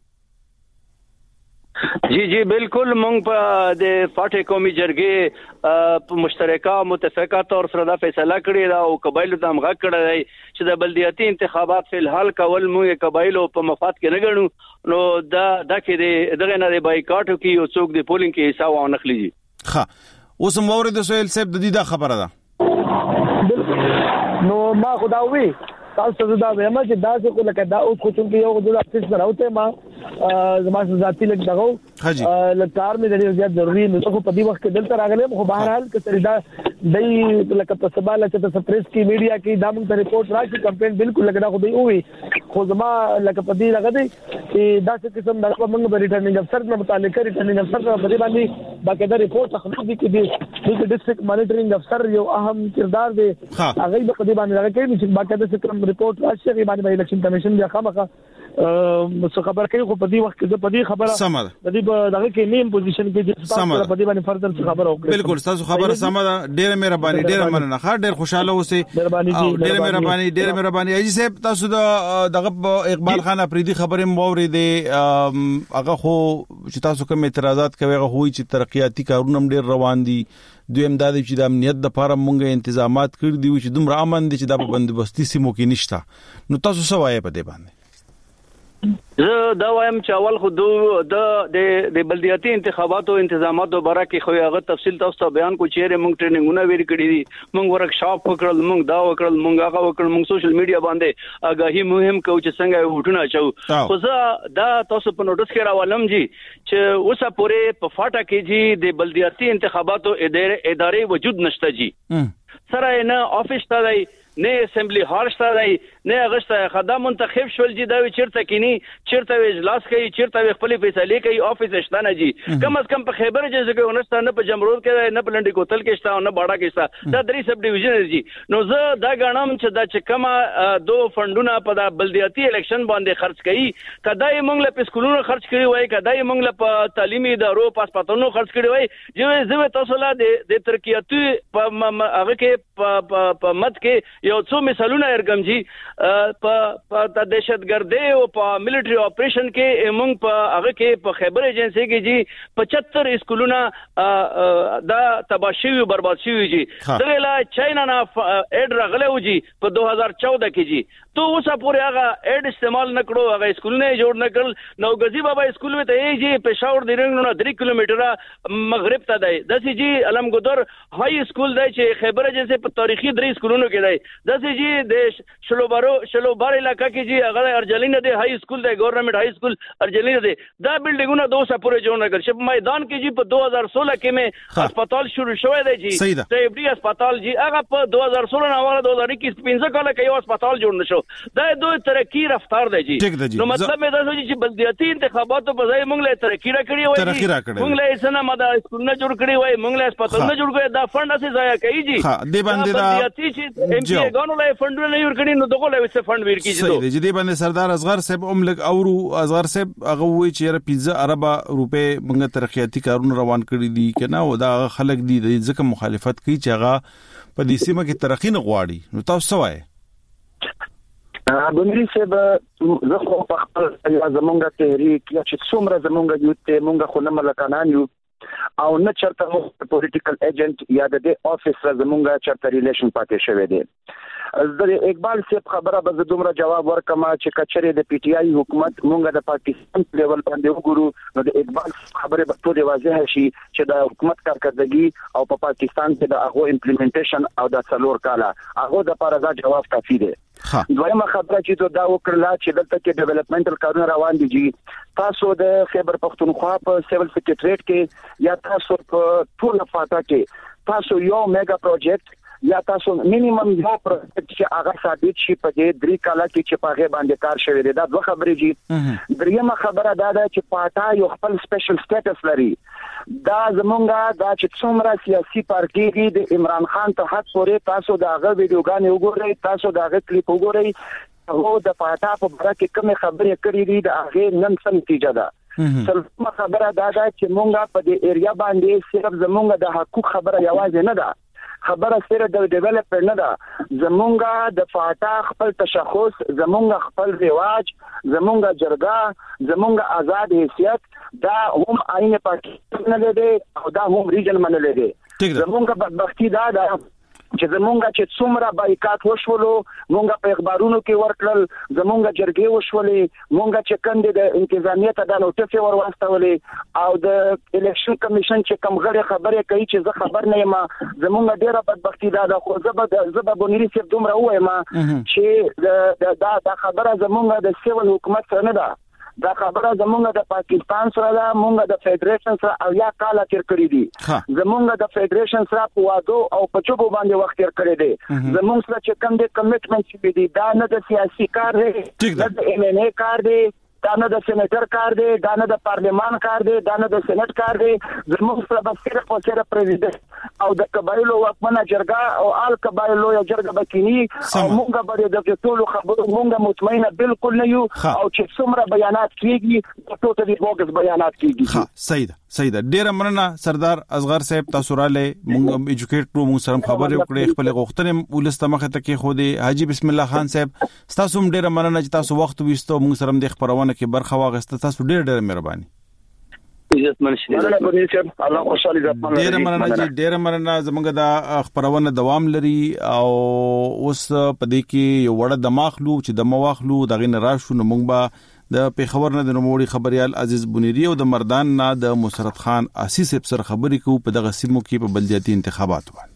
Speaker 6: جی جی بالکل مونږ په د فاټې قومي جرګې په مشترکه متفقه تور سره دا فیصله کړې ده او قبایلو ته موږ کړی دی چې د بلدیاتي انتخابات فی الحال کول موږ قبایلو په مفاد کې نه ګڼو نو دا دا کې دغه نه د بایکاټو کې یو څوک د پولینګ کې حصہ و نه خلیږي.
Speaker 1: ها اوس مورید سہیل صاحب د دې دا خبره ده
Speaker 14: نو ما خدا وی تاسو دا وایم چې دا څه کو لکه دا او خو چې یو د افیس سره اوته ما زما ذاتی لګ دغه لکار مې ډېر زیات ضروری نو خو په دې وخت کې دلته راغلم خو بهرحال کتر دا دای لکه په سبا لکه د پریس کې میډیا کې دا موږ ته ریپورت راځي کمپاین بالکل لکه دا خو دی وي خو زما لکه په دې لګ دی چې دا څه قسم د موږ په ریټرنینګ افسر نه متعلق ریټرنینګ افسر په دې باندې باقاعده ریپورت اخلي دي کې د ډیسټریکټ مانیټرینګ افسر یو اهم کردار دی هغه په دې باندې راغلی چې باقاعده څه ریپورت راشي باندې الیکشن کمیشن بیا خامخا څه خبر کوي خو په دې وخت کې په دې خبره د دې دغه کې نیم پوزیشن کې چې تاسو په دې باندې فردر څه خبره وکړي.
Speaker 1: بالکل تاسو خبره سمه ده. ډېر مهرباني ډېر مننه ښه ډېر خوشاله اوسئ. ډېر مهرباني ډېر مهرباني اجي صاحب تاسو د دغه اقبال خان افریدي خبره موري دي هغه خو چې تاسو کوم اعتراضات کوي هغه وایي چې ترقیاتي کارونه ډېر روان دي. دویم دا دی چې د امنیت د لپاره مونږه تنظیمات کړی دي چې دومره امن دي چې د بندوبستي سیمو کې نشته. نو تاسو څه وایي په دې باندې؟
Speaker 6: زه دا وایم چې اول خو د د بلدیاتي انتخاباتو انتظاماتو باره کې خو هغه تفصیل تاسو ته بیان کو چیرې موږ ټریننګونه ویل کړی دي موږ ورکشاپ وکړل موږ دا وکړل موږ هغه وکړل موږ سوشل میډیا باندې آگاهی مهم کو چې څنګه وټونه چاو خو زه دا تاسو په نوټس کې راولم جی چې اوسه پورې په فاټا کې جی د بلدیاتي انتخاباتو ادارې وجود نشته جی سره نه افیس ته نه اسمبلی هال شته دی نه غشته خدا منتخب شول جی دا چیرته کینی چیرته اجلاس کوي چیرته خپل فیصله کوي افیس شته نه جی کم از کم په خیبر جیسے کې ونسته نه په جمرود کې نه په لنډي کوتل کې شته نه باډا کې شته دا درې سب ډیویژن جی نو زه دا غنم چې دا چې کما دو فندونه په د بلدیاتي الیکشن باندې خرج کړي کدای موږ له سکولونو خرج کړي وای کدای موږ له په تعلیمي ادارو پاسپورتونو خرج کړي وای چې زه تاسو لا د ترکیاتي په هغه کې په مت کې یو څو مثالونه ارګم جی په د دهشتګردي او په ملټري اپریشن کې موږ په هغه کې په خیبر ایجنسی کې جی پچهتر اسکولونه دا تباشي او برباد شوی جی دغه لا چاینا نه اډ راغله و جی په دو هزار چودہ کې جی تو اوسه پورې هغه اډ استعمال نکړو هغه اسکولونه جوړ نکړل نو غزي بابا اسکول میں ته جی پېښور د رنګ نه درې کیلومتره مغرب ته دی دسي جی علمګدر های اسکول دی چې خیبر ایجنسی په تاریخي درې اسکولونو کې دی دسي جی د شلوبارو شلوبار علاقہ کې جی هغه ارجلین دی های اسکول دی ګورنمنت های اسکول ارجلین دی دا بلډینګونه دوه پورې جوړ نکړل چې میدان کې جی په دو هزار سولہ کې مې هسپتال شروع شوی دی جی سیبری هسپتال جی هغه په دو هزار سولہ نه والا دو هزار اکیس پنځه کال کې یو هسپتال جوړ نشو دا دوی ترقی رفتار دی جی نو مطلب مې دا چې بلدیاتي انتخاباتو په ځای موږ له ترقی را کړی وای موږ له اسنه ماده اسکولونه جوړ کړی وای موږ له هسپتالونه جوړ کړی دا فند اسې ځای کوي جی
Speaker 1: ها دې باندې دا
Speaker 6: بلدیاتي چې ایم پی غانو له فندونه نه ور کړی نو دغه له څه فند ور کیږي
Speaker 1: صحیح دی دې باندې سردار اصغر صاحب اوملک اورو اصغر صاحب هغه وی چې پنځه اربه روپے موږ ترقیاتي کارونه روان کړی دي کنه او دا خلک دي ځکه مخالفت کوي چې هغه په دې سیمه کې ترقی نه غواړي نو تاسو وایي
Speaker 12: بنري سبا زه خو په خپل زمونږه تحریک یا چې څومره زمونږه یو ته مونږه خو نه ملکانان یو او نه چرته مو پولیټیکل ایجنټ یا د دې افیس را زمونږه چرته ریلیشن پاتې شوی دی د اقبال صاحب خبره به دومره جواب ورکما چې کچره د پی ټی آی حکومت مونږه د پاکستان لیول باندې وګورو نو د اقبال خبره به ټول واضح شي چې د حکومت کارکړدګي او په پاکستان کې د هغه امپلیمنټیشن او د څلور کاله هغه د پارازا جواب کافي دی دویمه خبره چې دا وکړه چې دلته کې ډیولپمنټل کارونه روان دي جی تاسو د خیبر پختونخوا په سیول سیکریټریټ کې یا تاسو په ټول فاټا کې تاسو یو میگا پروجیکټ یا تاسو مینیمم یو پروجیکټ چې هغه ثابت شي په دې درې کاله کې چې په هغه باندې کار شوی دی دا دوه خبرې دي دریمه خبره دا ده چې پاټا یو خپل سپیشل سټیټس لري دا زمونږه دا چې څومره سیاسي پارټي دي د عمران خان ته حد پورې تاسو دا هغه ویډیوګانې وګورئ تاسو دا هغه کلیپ وګورئ هغه د پاټا په اړه کې کوم خبرې کړې دي دا هغه نن څه نتیجه ده څلورمه خبره دا ده چې مونږه په دې ایریا باندې صرف زمونږه د حقوق خبره یوازې نه ده خبره سره د ډیولپر نه ده زمونږه د فاټا خپل تشخص زمونږه خپل رواج زمونږه جرګه زمونږه آزاد حیثیت دا هم آئین پاکستان نه لري او دا هم ریجن منل دي زمونږه بدبختی دا ده چې زمونږه چې څومره بایکاټ وشولو مونږه په اخبارونو کې ورکړل زمونږه جرګې وشولې مونږه چې کندې د انتظامیه ته د نوټیس ور واستولې او د الیکشن کمیشن چې کوم غړي خبرې کوي چې زه خبر نه یم زمونږه ډیره بدبختی ده خو زبر زبر بونری سیب دومره وایم چې دا دا خبره زمونږه د سیول حکومت سره نه ده دا خبره زمونږه د پاکستان سره ده مونږه د فدریشن سره او یا کاله تیر کړی دي زمونږه د فدریشن سره په وادو او په چوبو باندې وخت تیر کړی دي زمونږ سره چې کوم د کمټمنټ چې دي دا نه د سیاسي کار دی دا د ام ان ای کار دی دا نه د سېنیټر کار دی دا نه د پارلیمان کار دی دا نه د سېنات کار دی زموږ سره به صرف او صرف پریزیدنت او د قبایلو واکمنه جرګه او آل قبایلو یو جرګه بکینی او مونږ به د ټولو خبرو مونږ مطمئنه بالکل نه یو او چې څومره بیانات کیږي ټوټلی بوګس بیانات کیږي
Speaker 1: ها سید سید ډیر مننه سردار اصغر صاحب تاسو را لې مونږ ایجوکیټ کړو مونږ سره خبرې وکړې خپل غوښتنې ولسته مخه ته کې خو دې حاجی بسم الله خان صاحب تاسو ډیر مننه چې تاسو وخت وېستو مونږ سره د خبرونه کې برخه واغسته تاسو ډیر ډیر مهرباني
Speaker 6: عزت منشي
Speaker 12: الله خوشالي زپمن
Speaker 1: ډیر مننه چې ډیر مننه زمونږ د خبرونه دوام لري او اوس په دې کې یو وړه دماغ لو چې د مواخلو دغه نه راشو نو مونږ به د پیښور نه د نوموړي خبريال عزیز بنيري او د مردان نه د مسرت خان اسیس سره خبرې کوو په دغه سیمو کې په بلدیاتي انتخاباتو باندې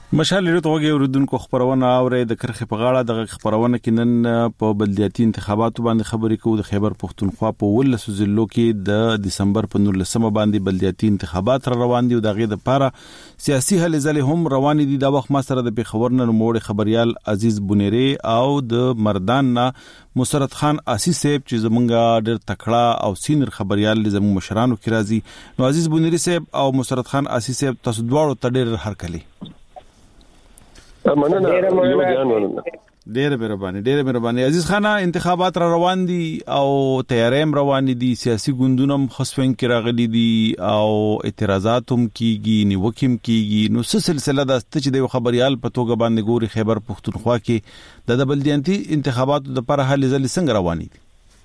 Speaker 1: مشال لري توګه اوردونکو خبرونه اوري د کرخه په غاړه د خبرونه کې نن په بلدیاتي انتخاباتو باندې خبرې کوو. د خیبر پختونخوا په ولسو ضلعو کې د دسمبر په نولسمه باندې بلدیاتي انتخابات را روان دي او دغه د لپاره سیاسي هلې ځلې هم روان دي. دا وخت ما سره د پیښور نه نوموړي خبريال عزیز بونيري او د مردان نه مسرت خان آسی صاحب چې زمونږه ډېر تکړه او سینر خبريال زموږ مشرانو کې راځي. نو عزیز بونيري صاحب او مسرت خان آسی صاحب تاسو دواړو ته ډېر هرکلی.
Speaker 7: مننه
Speaker 1: ډېر مهرباني ډېر مهرباني. عزیز خان انتخابات را روان دي او تیاریم روان دي, سیاسي ګوندونه هم خصوصا کې راغلي دي او اعتراضات هم کیږي, نیوکم کیږي. نو څه سلسله ده چې د خبريال په توګه باندې ګوري خیبر پختونخوا کې د بلدیاتي انتخاباتو د پر حل ځل څنګه روان دي؟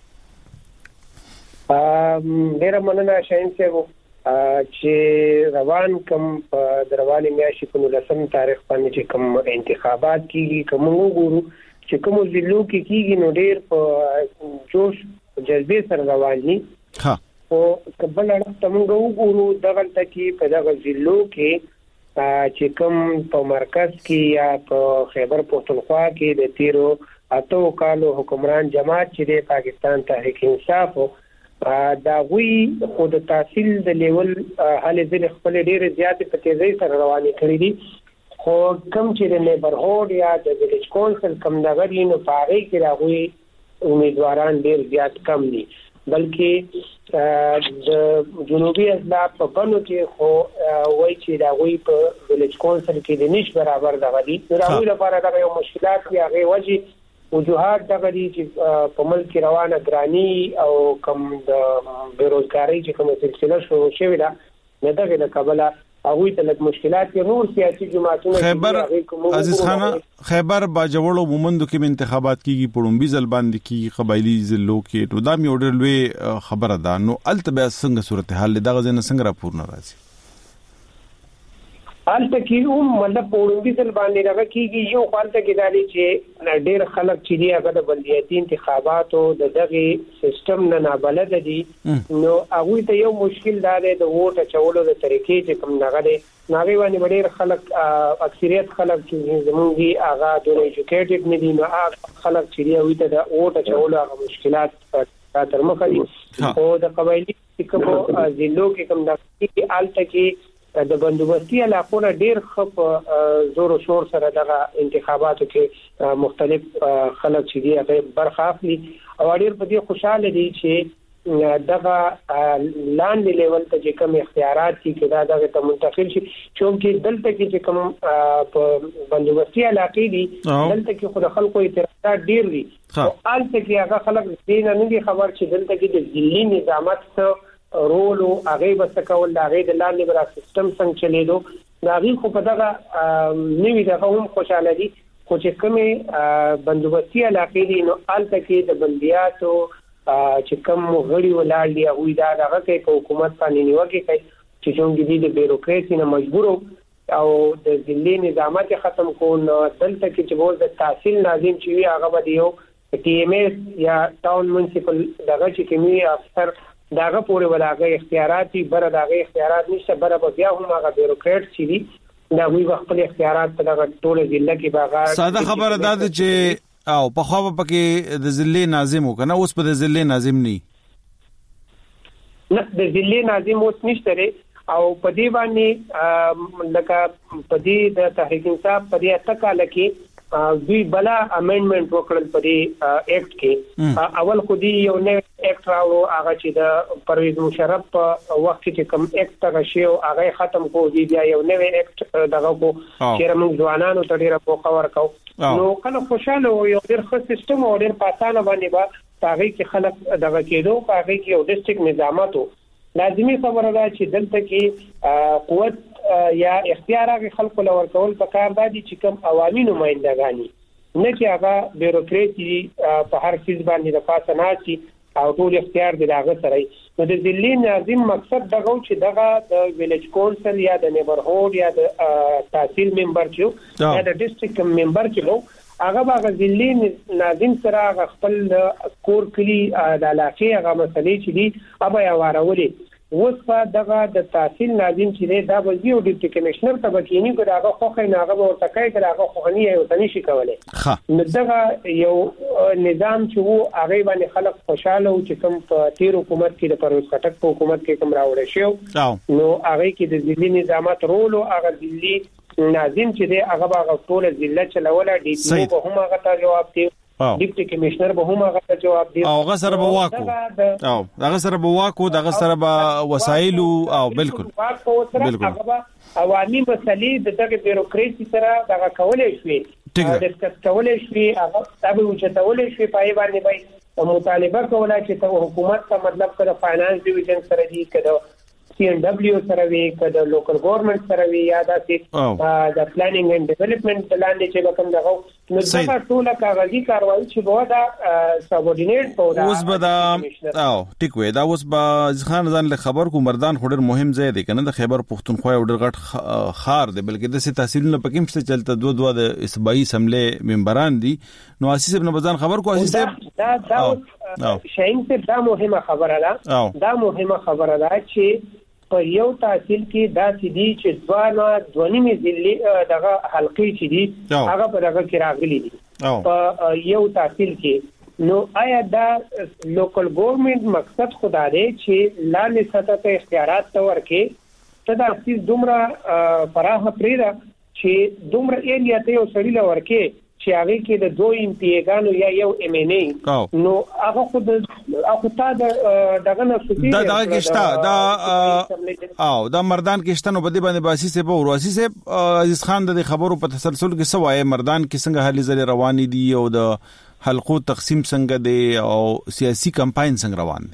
Speaker 15: ا ډېر مننه شاهین صاحب چې روان کوم په دروازه میاشتې په نولسم تاریخ باندې چې کوم انتخابات کیږي کوم وګورو چې کوم ضلعو کې کیږي نو ډېر په جوش جذبې سره روان دي. ها او کبل تمغه وګورو دغه تکي په دغه ضلعو کې چې کوم په مرکز کې یا په خیبر پختونخوا کې د تیرو اتو کالو حکمران جماعت چې د پاکستان تحریک انصاف دا وی خو د تحصیل د لیول حالې ځل خپل ډېر زیات په تیزی سره رواني کړی دي. خو کم چې د نیبرهود یا د ویلیج کونسل کم نغري نو پاره کې راغوي امیدواران ډېر زیات کم دي, بلکې د جنوبي اضلاع په بنو کې خو وای چې راغوي په ویلیج کونسل کې د نش برابر دغلي راغوي لپاره دا یو مشکلات یا غي وجه وجوهات دغه دي چې په ملک روانه ګرانی او کم د بیروزګاری چې کومه سلسله شروع شوې ده نه دغه د قبله هغه ته لږ مشکلات کې نور سیاسي جماعتونه
Speaker 1: خیبر عزیز خان خیبر باجوړو مومندو کې انتخابات کیږي پړومبي ځل باندې کیږي قبایلی ضلعو کې نو دا مې اورل وی خبره ده. نو التبه څنګه صورتحال دغه ځنه څنګه راپور نه راځي؟
Speaker 15: حالته کې هم مطلب پړومبي ځل باندې راغی کیږي یو حالته کې دالي چې ډېر خلک چې دی هغه د بلدیاتي انتخاباتو د دغه سیستم نه نابلد دي. نو هغه ته یو مشکل دا دی د ووټ چولو د طریقې چې کوم نه غلي ناوی باندې ډېر خلک اکثریت خلک چې زمونږي هغه د ایجوکیټډ نه دي نو هغه خلک چې دی هغه ته د ووټ چولو هغه مشکلات تر مخ دي. او د قبایلی کوم ضلعو کې کوم د حالته کې د بندوبستي علاقونه ډېر خپ زور او شور سره دغه انتخاباتو کې مختلف خلک چې دی هغه برخه اخلي او ډېر په دې خوشاله دي چې دغه لاندې لیول ته چې کوم اختیارات دي چې دا دغه ته منتقل شي چې دلته کې چې کوم په بندوبستي علاقې دي دلته کې خود خلکو اعتراضات ډېر دي او البته کې هغه خلک دې نه دي خبر چې دلته کې د ځلي نظامت څخه رولو هغه بس کول د هغه د لاندې برا سیستم څنګه چلیدو دا غي خو په دغه نوې دغه هم خوشاله دي. خو چې کومه بندوبستي علاقې دي نو الته کې د بندياتو چې کوم غړي ولاړ دي هغه دا دغه کې حکومت باندې نیوکه کوي چې څنګه دي د بیروکراسي نه مجبور او د ځلي نظامات ختم کول دلته کې چې بول د تحصیل ناظم چې وي هغه به یو ټي ایم ایس یا ټاون منسپل دغه چې کومي افسر داغه پورې ولاغه اختیارات دي بر داغه اختیارات نشته بر په بیا هم هغه بیروکرات چې دي دا وی خپل اختیارات په دغه ټوله ضلع کې باغ
Speaker 1: ساده خبره ده چې او په خو په کې د ضلع ناظم وکنه اوس په د ضلع ناظم نه
Speaker 15: نه د ضلع ناظم اوس نشته او په دې باندې لکه په دې د تحریک انصاف په دې اتکاله کې دوی بلا امندمنت وکړل په دې اکټ کې اول خو دی یو نه اکټ راو هغه چې د پرویز مشرف په وخت کې کوم اکټ غشي او هغه ختم کو دی بیا یو نه اکټ دغه کو چې موږ ځوانانو ته ډیره موقع ورکاو نو کله خوشاله یو ډیر ښه سیستم او ډیر پاسانه باندې با هغه کې خلک دغه کېدو هغه کې یو ډیسټریکټ نظاماتو لازمي خبره ده چې دلته کې قوت یا اختیار هغه خلکو لور کول په کار دادي چې کوم عوامي نمائندګانی نه چې هغه بیروکراسي په هر څه باندې د پاسه ناشي او ټول اختیار دی هغه سره نو د ځلي ناظم مقصد دغه چې دغه د ویلیج کونسل یا د نیبرهود یا د تحصیل ممبر چې یا د ډیسټریکټ ممبر چې هغه باغ ځلي ناظم سره خپل کور کلی د علاقې هغه مسلې چې دي ابا یا وارولې اوس په دغه د تحصیل ناظم چې دا به یو ډیپټي کمشنر ته بکینی کو داغه خوخه ناغه ورته کوي داغه خوغنی یو تنی شي کولای نو دغه یو نظام چې وو هغه باندې خلک خوشاله او چې کوم په تیر حکومت کې د پرویز خټک په حکومت کې کوم راوړل شو نو هغه کې د ځینی نظامات رول او هغه ځلی ناظم چې دی هغه هغه ټول ځله چلوله ډي پی او په هم هغه ته جواب دی ډیپټي کمشنر به هم هغه ته جواب دی
Speaker 1: او هغه سره به واکو او هغه سره به واکو دغه سره به وسایل او بالکل
Speaker 15: بالکل هغه عوامي مسلې د دغه بیروکراسي سره دغه کولای شي د کولای شي هغه تابع وچتولای شي پای باندې به مطالبه کولای چې ته حکومت ته مطلب کړه فاینانس ډیویژن سره دی کړه سی ان ډبلیو سره وی کده لوکل ګورنمنت سره وی یا د د پلانینګ اند ډیولپمنٹ لاندې چې کوم دغه نو دا ټول کاغذي کاروایی چې به دا سبورډینیټ په دا
Speaker 1: اوس به دا او ټیک وې دا اوس به ځخان ځان له خبر کو مردان خورر مهم ځای دی کنه د خیبر پختونخوا او ډرغټ خار دی بلکې د سي تحصیلونه پکې مشته چلته دوه دوه د اسبای سملې ممبران دي نو اساس ابن بزان خبر کو اساس
Speaker 15: دا دا شاین ته دا مهمه خبره ده دا مهمه خبره ده چې په یو تحصیل کې دا چې دي چې ځوانه دونیمه ځلې دغه حلقې چې دي هغه په دغه کې راغلي دي په یو تحصیل کې نو آیا دا لوکل ګورنمنت مقصد خدای دی چې لاندې سطح ته اختیارات تور کې ته دا چې دومره فراخ پریدا چې دومره ایریا ته یو سړی لور کې چې هغه کې د دوه ایم پی ګانو یا یو ایم ان ای نو هغه خود هغه تا دغه نه سوتي
Speaker 1: دا دا کېشتا دا او دا مردان کېشتا نو بده باندې باسي سه په وراسي سه عزیز خان د خبرو په تسلسل کې سوای مردان کې څنګه حل زری روان دي او د حلقو تقسیم څنګه دی او سیاسي کمپاین څنګه روان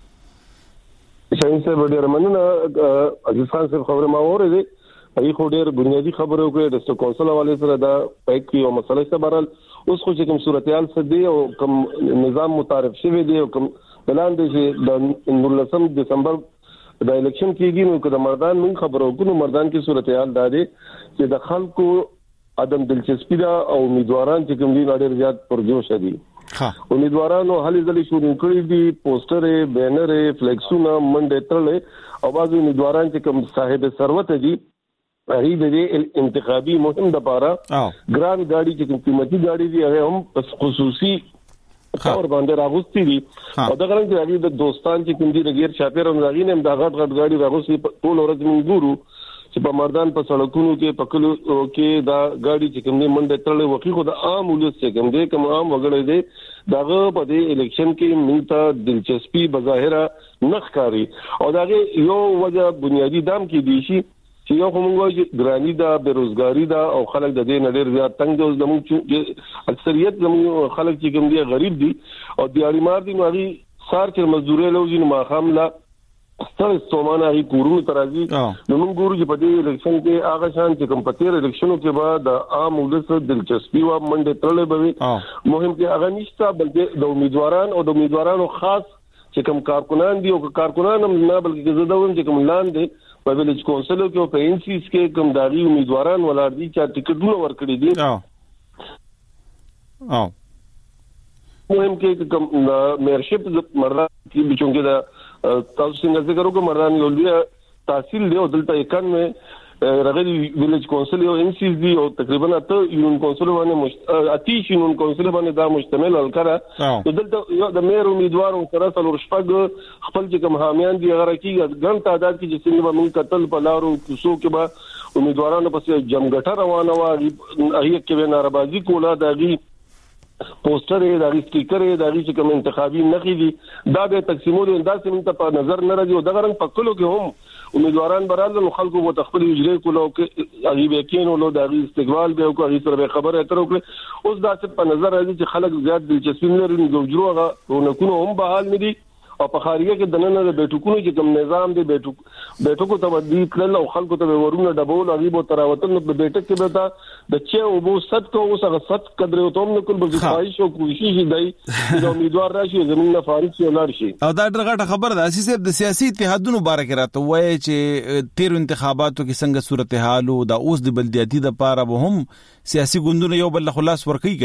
Speaker 1: دي
Speaker 16: شاین صاحب ډیر مننه عزیز خان صاحب خبره ما اورېده ای خو ډیر بنیادی خبره وکړه د ستو کونسل حواله سره دا پېک کیو مسله څه برال اوس خو چې کوم صورتحال څه دی او کوم نظام متعارف شوی دی او کوم اعلان دی چې د نولسم دسمبر د الیکشن کېږي نو کله مردان موږ خبرو کوو مردان کې صورتحال دا دی چې د خلکو عدم دلچسپي دا او امیدواران چې کوم دي ډېر زیات پرجوش دي ها امیدوارانو هلي ځلې شروع کړی دي پوسټر بینر فلیکسونه منډه ترلې او بعض امیدواران چې کوم صاحب ثروت دي هغه د انتخابي مهم د پاره ګران ګاډي چې قیمتي ګاډي دي هغه هم خصوصي خبر باندې راغوستي دي او دا غواړم چې هغه د دوستان چې کوم دي رګیر شاپیر هم راغی نه د غټ غټ ګاډي راغوستي ټول ورځ موږ ګورو چې په مردان په سړکونو کې پکلو کې دا ګاډي چې کوم دي منډه ترلې وکی خو د عام ولس چې کوم دي کوم عام وګړي دي داغه په دې الیکشن کې موږ ته دلچسپي بظاهره نخکاری او داغه یو وجه بنیادی دام کې دي شي چې یو کومه ګرانی دا بیروزګاری دا او خلک د دې نړۍ زیات تنگ دي زموږ اکثریت زموږ خلک چې کوم دي غریب دي او دیاري مار دي نو هغه سار چې مزدوري لوځي نو ماخام لا ستاسو سومانه هي کورونو ترازی نو موږ ګورو چې په دې الیکشن کې هغه شان چې کوم پتیر الیکشنو کې بعد عام ولس دلچسپي و منډه ترلې به مهم کې هغه نشته بلکې د امیدواران او د امیدوارانو خاص چې کوم کارکونان دي او کارکونان هم نه بلکې زده وم چې کوم لاندې په ویلج کونسل کې او په ان سی اس کې کوم داغي امیدواران ولر دي چې ټیکټونه ورکړي دي او او مهم کې کوم میرشپ مردان کې بچونګه دا تاسو څنګه ذکر وکړو مردان یو لوی تحصیل دی او دلته اکانوي رغلی ویلج کونسل او ان سی اس دی او تقریبا ته یونین کونسل باندې اتیش یونین کونسل باندې دا مشتمل الکره دلته یو د مېر امیدوار او سره څلور شپږ خپل چې کوم حامیان دي هغه کې ګڼ تعداد کې چې څنګه موږ قتل په لارو کوسو کې به امیدوارانو پسې جمګټه روانه و هغه کې ناربازي کوله دغه پوسټر یې دغه سټیکر یې دغه چې کوم انتخابي نخې دي دا به تقسیمول انداز موږ ته په نظر نه راځي او دغه رنګ پکلو کې هم امیدواران برابر نو خلکو مو تخپل اجرای کولو کې هغه کېنو نو دغه استقبال به او هغه سره خبره اترو کړ اوس دا څه په نظر راځي چې خلک زیات دلچسپي لري نو جوړوغه رونکونو هم بحال نه دي او په خارجه کې د نن د بیٹکونو چې کوم نظام دی بیٹک بیٹکو ته ودی کړل او خلکو ته ورونه ډبول غیب او تراوتل نو د بیٹک کې به تا د چې او بو صد کو اوس هغه صد قدر او تم نکول به خواهش او کوشش دی د امیدوار راشي زمين نه فارغ شي ولر شي
Speaker 1: او دا ډرغټه خبر ده اساس د سیاسي اتحادونو باره کې راته وایي چې تیر انتخاباتو کې څنګه صورتحال او د اوس د بلدیاتي د پاره به هم سیاسي ګوندونه یو بل خلاص ورکړي کنه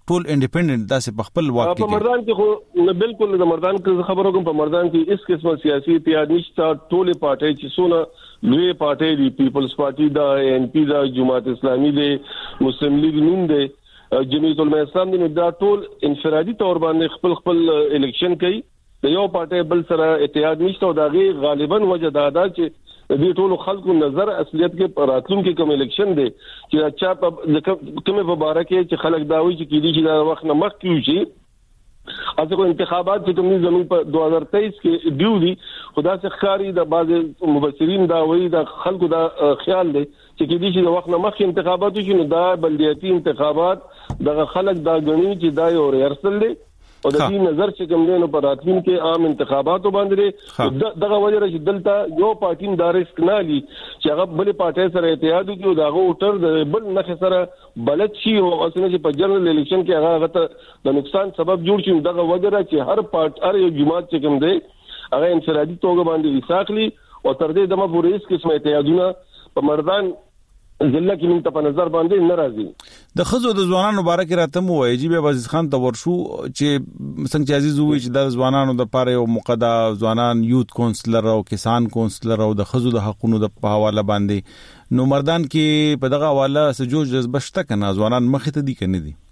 Speaker 1: ټول انډیپندنت داسې په خپل واک کې
Speaker 16: په مردان کې خو نه بالکل د مردان کې خبرو کوم په مردان کې اس قسمه سیاسي اتحاد نشته ټول پارټي چې سونه لوی پارټي دی پیپلز پارټي دا ان پی دا جماعت اسلامي دی مسلم لیگ نون دی جمعیت العلماء اسلام دی دا ټول انفرادي تور باندې خپل خپل الیکشن کوي د یو پارټي بل سره اتحاد نشته او دا غي غالبا وجه دا ده چې د دې ټولو خلکو نظر اصلیت کې راتلون کې کوم الیکشن دی چې اچھا په کومه مبارکه چې خلک دا وایي چې کېدی چې دا وخت نه مخ کیږي چې اته کو انتخابات چې کوم زمون په دوه هزار تیئیس کې دیو دي خدا څخه خاري د بعض مبصرین دا وایي د خلکو دا خیال دی چې کېدی چې د وخت نه مخ انتخابات شي نو دا بلدیاتي انتخابات د خلک دا غني چې دا یو ریهرسل دی او د دې نظر چې کوم دینو پر راتلون کې عام انتخاباتو باندې دغه وجه راشي دلته یو پارټیم دا ریسک نه لي چې هغه بل پارټي سره اتحاد وکړي او داغه وټر د بل نخ سره بلد شي او اسنه چې په جنرال الیکشن کې هغه غته د نقصان سبب جوړ شي دغه وجه را چې هر پارټ هر یو جماعت چې کوم دی هغه انفرادي توګه باندې وساخلي او تر دې دمه پورې هیڅ قسمه اتحادونه په مردان ضلع کې موږ ته په نظر باندې ناراضي
Speaker 1: د خزو د ځوانانو مبارک راته مو وایي چې عزیز خان ته ورشو چې څنګه چې عزیز وایي چې د ځوانانو د پاره یو مقدا ځوانان یوت کونسلر او کسان کونسلر او د خزو د حقونو د په حواله باندې نو مردان کې په دغه حواله سجوج جذبه شته کنه ځوانان مخې ته دي کنه دي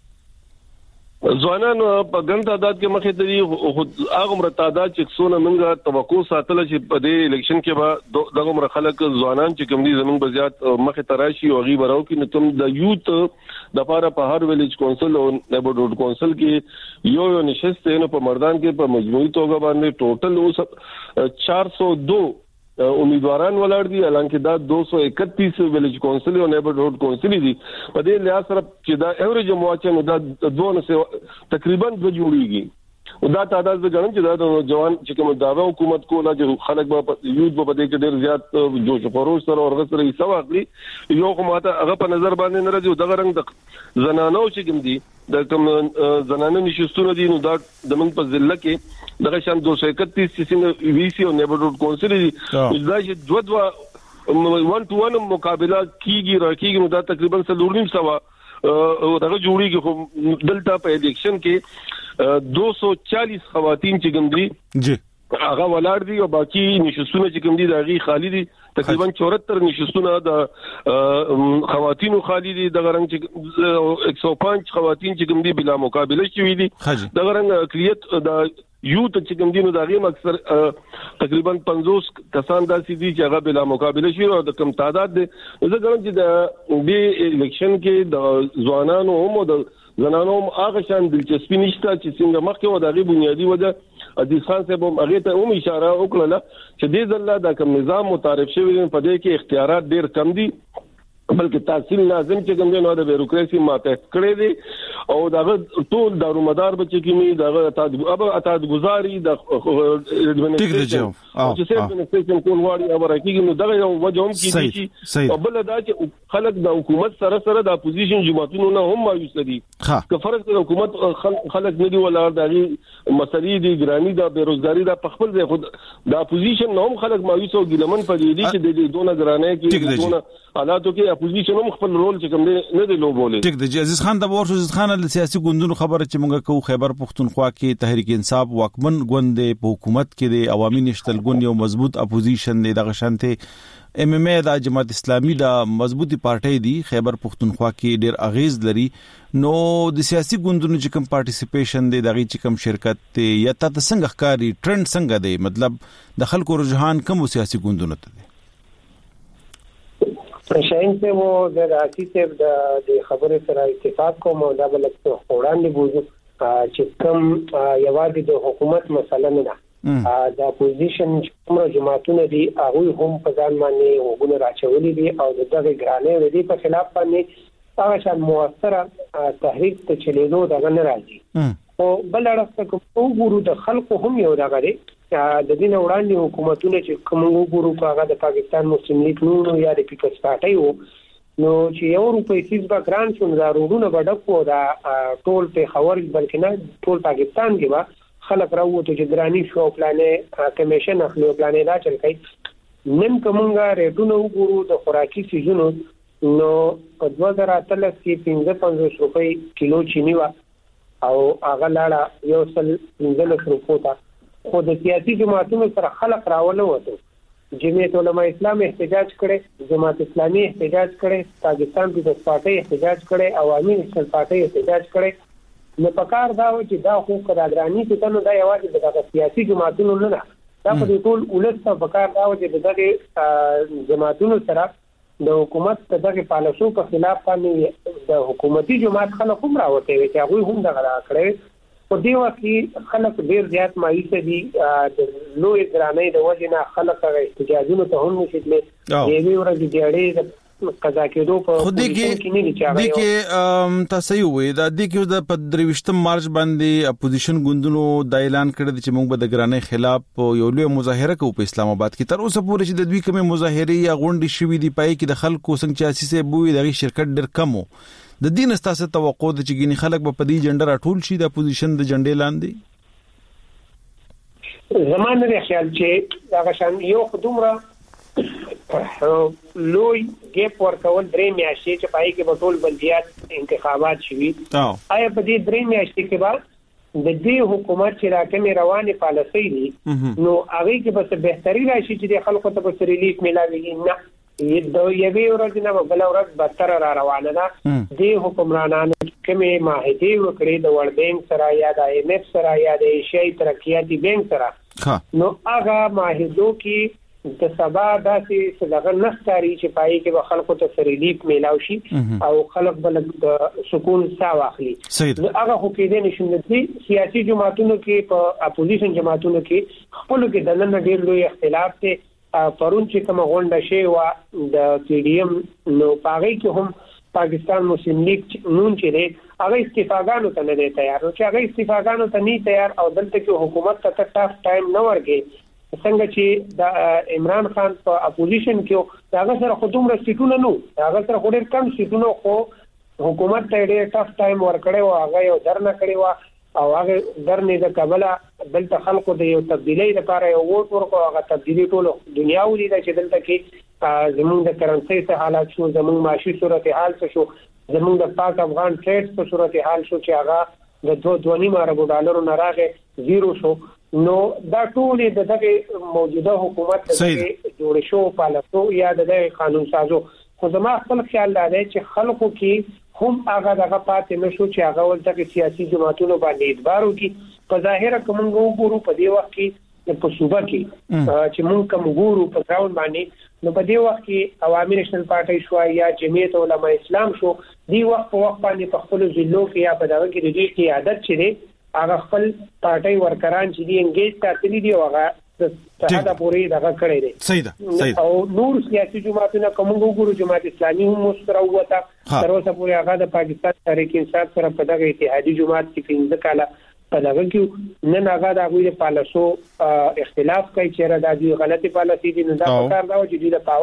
Speaker 16: ځوانان په ګڼ تعداد کې مخې ته دي هغه مر تعداد چې څونه موږ توقع ساتل چې په دې الیکشن کې به دغه مر خلک ځوانان چې کوم دي زموږ بزیات مخې ته راشي او غي براو کې نو تم د یوت د لپاره په هر ویلیج کونسل او نیبرهډ کونسل کې یو یو نشسته نو په مردان کې په مجموعي توګه باندې ټوټل اوس چار سو دو امیدواران ولاړ دي حالانکه دا دو سو اکتیس ویلیج کونسل او نیبرهډ کونسل دي په دې لحاظ سره چې دا ایوریج مواچنه دا دوه نو تقریبا د جوړیږي او دا تعداد د غنم چې دا جوان چې کوم داوا حکومت کوله چې خلک به یوت په دې کې ډېر زیات جوش خروش سره ورغ سره یې سواخلي یو کومه هغه په نظر باندې نه راځي دغه رنګ د زنانو چې کوم دي د کوم زنانو نشستونه دي نو دا د موږ په ضلع کې دغه شان دو سو اکتیس چې وی سی او نیبرهډ کونسل دي دا چې دوه دوه ون ټو ون مقابله کیږي راکېږي نو دا تقریبا څلور نیم سوا او دغه جوړیږي خو دلته په الیکشن کې دو سو چالیس خواتین چې کوم دي
Speaker 1: جی
Speaker 16: هغه ولاړ دي او باقي نشستونه چې کوم دي دا غي خالی دي تقریبا چوهتر نشستونه د خواتینو خالی دي د غرنګ چې ایک سو پنځه خواتین چې کوم دي بلا مقابله شوې دي د غرنګ اقلیت د یوت چې کوم دي نو دا غي اکثر تقریبا پنځوس کسان داسې دي چې هغه بلا مقابله شوې او د کم تعداد دي زه ګورم چې د دې الیکشن کې د ځوانانو هم د زنانو هغه شان دلچسپي نشته چې څنګه مخکې و د غي بنیادی وجه عزیز خان صاحب هم هغه ته هم اشاره وکړه چې دې ځله د کوم نظام متعارف شوی په دې کې اختیارات ډېر کم دي بلکې تحصیل لازم چې کوم دی نو د بیروکراسي ماته کړې دي او دغه ټول دارومدار بچی کې دغه اتاد اتاد گزاري د
Speaker 1: ایڈمنسټریشن
Speaker 16: چې سیف ایڈمنسټریشن کول واري او راکېږي نو دغه یو وجه هم کې دي او بل دا چې خلک د حکومت سره سره د اپوزیشن جماعتونو نه هم مایوس دي که فرض کړو حکومت خلک نه دی ولر دغه مسلې دي ګرانی د بیروزګاری د خپل ځای خود د اپوزیشن نوم خلک مایوس او ګلمن پدې دي چې د دونه ګرانه کې دونه حالاتو کې اپوزیشن هم خپل رول چې کوم نه دی لوبولې
Speaker 1: ټیک دی عزیز خان د ورشو عزیز خان له سیاسي ګوندونو خبره چې موږ کوو خیبر پختونخوا کې تحریک انصاف واکمن ګوند په حکومت کې دی عوامي نشتل ګوند یو مضبوط اپوزیشن دی دغه شانته ام ام ای د جماعت اسلامي د مضبوطی پارټي دی خیبر پختونخوا کې ډیر اغیز لري نو د سیاسي ګوندونو چې کوم پارټیسیپیشن دی دغه چې کوم شرکت دی یا تاسو څنګه ښکاری ټرند څنګه دی مطلب د خلکو رجحان کوم سیاسي ګوندونو ته دی
Speaker 15: شاین سے وہ د راتی سے د خبره سره اتفاق کوم او دا بل څه وړاندې بوزو چې کوم یوازې د حکومت مسله نه ده د اپوزیشن کوم جماعتونه دي هغه هم په ځان باندې وګونه راچولې دي او دغه ګرانې ودی په خلاف باندې هغه شان موثره تحریک ته چلیدو دغه نه راځي او بل اړخ کوم ګورو د خلکو هم یو دغه د دین وړاندې حکومتونه چې کوم وګورو هغه د پاکستان مسلم لیگ نو یا د پیپلز پارټي وو نو چې یو روپې فیس با ګران شون دا روډونه بډکو دا ټول په خبر بلکې نه ټول پاکستان کې با خلک راوته چې ګرانی شو پلانې کمیشن اخلي پلانې دا چل کوي نن کومه ریټونه وګورو د خوراکي سيزونو نو په دوه هزار اتلس کې پنځه پنځوس روپۍ کیلو چینی وا او هغه لاړه یو سل پنځلس روپو ته. خو د سیاسي جماعتونو سره خلق راونه وته. جمعیت علماء اسلام احتجاج کړي، جماعت اسلامي احتجاج کړي، پاکستان پیپلز پارټي احتجاج کړي، عوامي نېشنل پارټي احتجاج کړي. نو پکار دا و چې دا خو قراردادي ته نو دا یوازې د سیاسي جماعتونو نه ده، دا په ټول ولس ته پکار دا و چې دغه جماعتونو سره د حکومت دغه پالیسو په خلاف باندې د حکومتي جماعت خلک هم راوته وي چې هغه هم دغه راکړي. په دې وخت کې خلک ډیر زیات مایوسه دي، د لوی ګرانۍ د وجې نه خلک هغه احتجاجونو ته هم نشي تللی. یوې ورځې د اړې قضا کېدو په
Speaker 1: خو دې کې دې کې تاسو یې وې دا دې کې د پدریوشتم مارچ باندې اپوزیشن ګوندونو د اعلان کړی چې موږ به د ګرانۍ خلاف یو لوی مظاهره کوو په اسلام آباد کې. تر اوسه پورې چې د دوی کومه مظاهره یا غونډې شوې دي پای کې د خلکو څنګه چاسي سه بوې دغه شرکت ډېر کم وو. د دین استاسه توقع د چګینی خلک په پدی جنډر اټول شي د اپوزیشن د جنډې لاندې.
Speaker 15: زمانه لري خیال چې هغه شان یو خدومره لوی ګیپ ورکول درې میاشتې چې پای کې بټول بلدیات انتخابات شوي. آیا په دې درې میاشتې کې بعد د دې حکومت چې راکمه روانه پالیسي دي نو هغه کې بس بهتري راشي چې خلکو ته بس ریلیف ملاوي نه د یوې ورځې نه بل ورځ بدتر را روانه ده. د حکمرانانو کومه معاهده وکړي د ورلد بانک سره یا د آی ایم ایف سره یا د ایشیايي ترقیاتي بانک سره، نو هغه معاهدو کې د سبا داسې څنګه نختاري چې پای کې به خلکو ته ریلیف میلاو شي او خلک بل د سکون ساه واخلي. نو هغه خو کې د نشندتي سیاسي جماعتونو کې په اپوزیشن جماعتونو کې خپل کې د نن ډیر لوی اختلاف ته پرون چې کوم غونډه شي وا د پی ډی ایم نو پاغي کې هم پاکستان مسلم لیگ نون چې دی هغه استفاګانو ته نه دی تیار، نو چې هغه استفاګانو ته نه تیار او دلته کې حکومت ته ټاف ټایم نه ورګي څنګه چې د عمران خان په اپوزیشن کې هغه سره خودمره سیټونه نو هغه سره ډېر کم سیټونه خو حکومت ته ډېر ټاف ټایم ورکړي او هغه یو درنه کړی و او هغه درنې د کابل دلته خلکو د یو تبدیلی لپاره یو ووټ ورکو. هغه تبدیلی ټول دنیا ولید چې دلته کې زموږ د کرنسي څه حالات شو، زموږ معاشي صورتحال څه شو، زموږ د پاک افغان ټریډ په صورتحال شو چې هغه د دوه دوه نیم ارب ډالرو نه راغی زیرو شو. نو دا ټول د دغه موجوده حکومت د جوړ شو پالیسو یا د قانون سازو. خو زما خپل خیال دی چې خلکو کې هم هغه دغه پاتې نشو چې هغه ولته سیاسي جماعتونو باندې اعتبار وکړي. په ظاهره کوم وګورو په دې وخت کې په صوبه کې چې موږ کوم وګورو په ځاون باندې نو په دې وخت کې عوامي نېشنل پارټي شو یا جمعیت علماء اسلام شو، دی وخت په وخت باندې په خپل ضلعو کې یا په دغه کې د دې قیادت چې هغه خپل پارټي ورکران چې دی انګیج ساتلي دی هغه ته دا پوری دغه کړی دی.
Speaker 1: صحیح ده صحیح.
Speaker 15: او نور سیاسي جماعتونه کوم وګورو جماعت اسلامي هم مستروته تر اوسه پورې هغه د پاکستان تحریک انصاف سره په دغه اتحادي جماعت کې پنځه کاله په دغه کې نن هغه د هغه پالیسو اختلاف کوي چې را د دې غلطي پالیسي دي نه دا کار دا چې د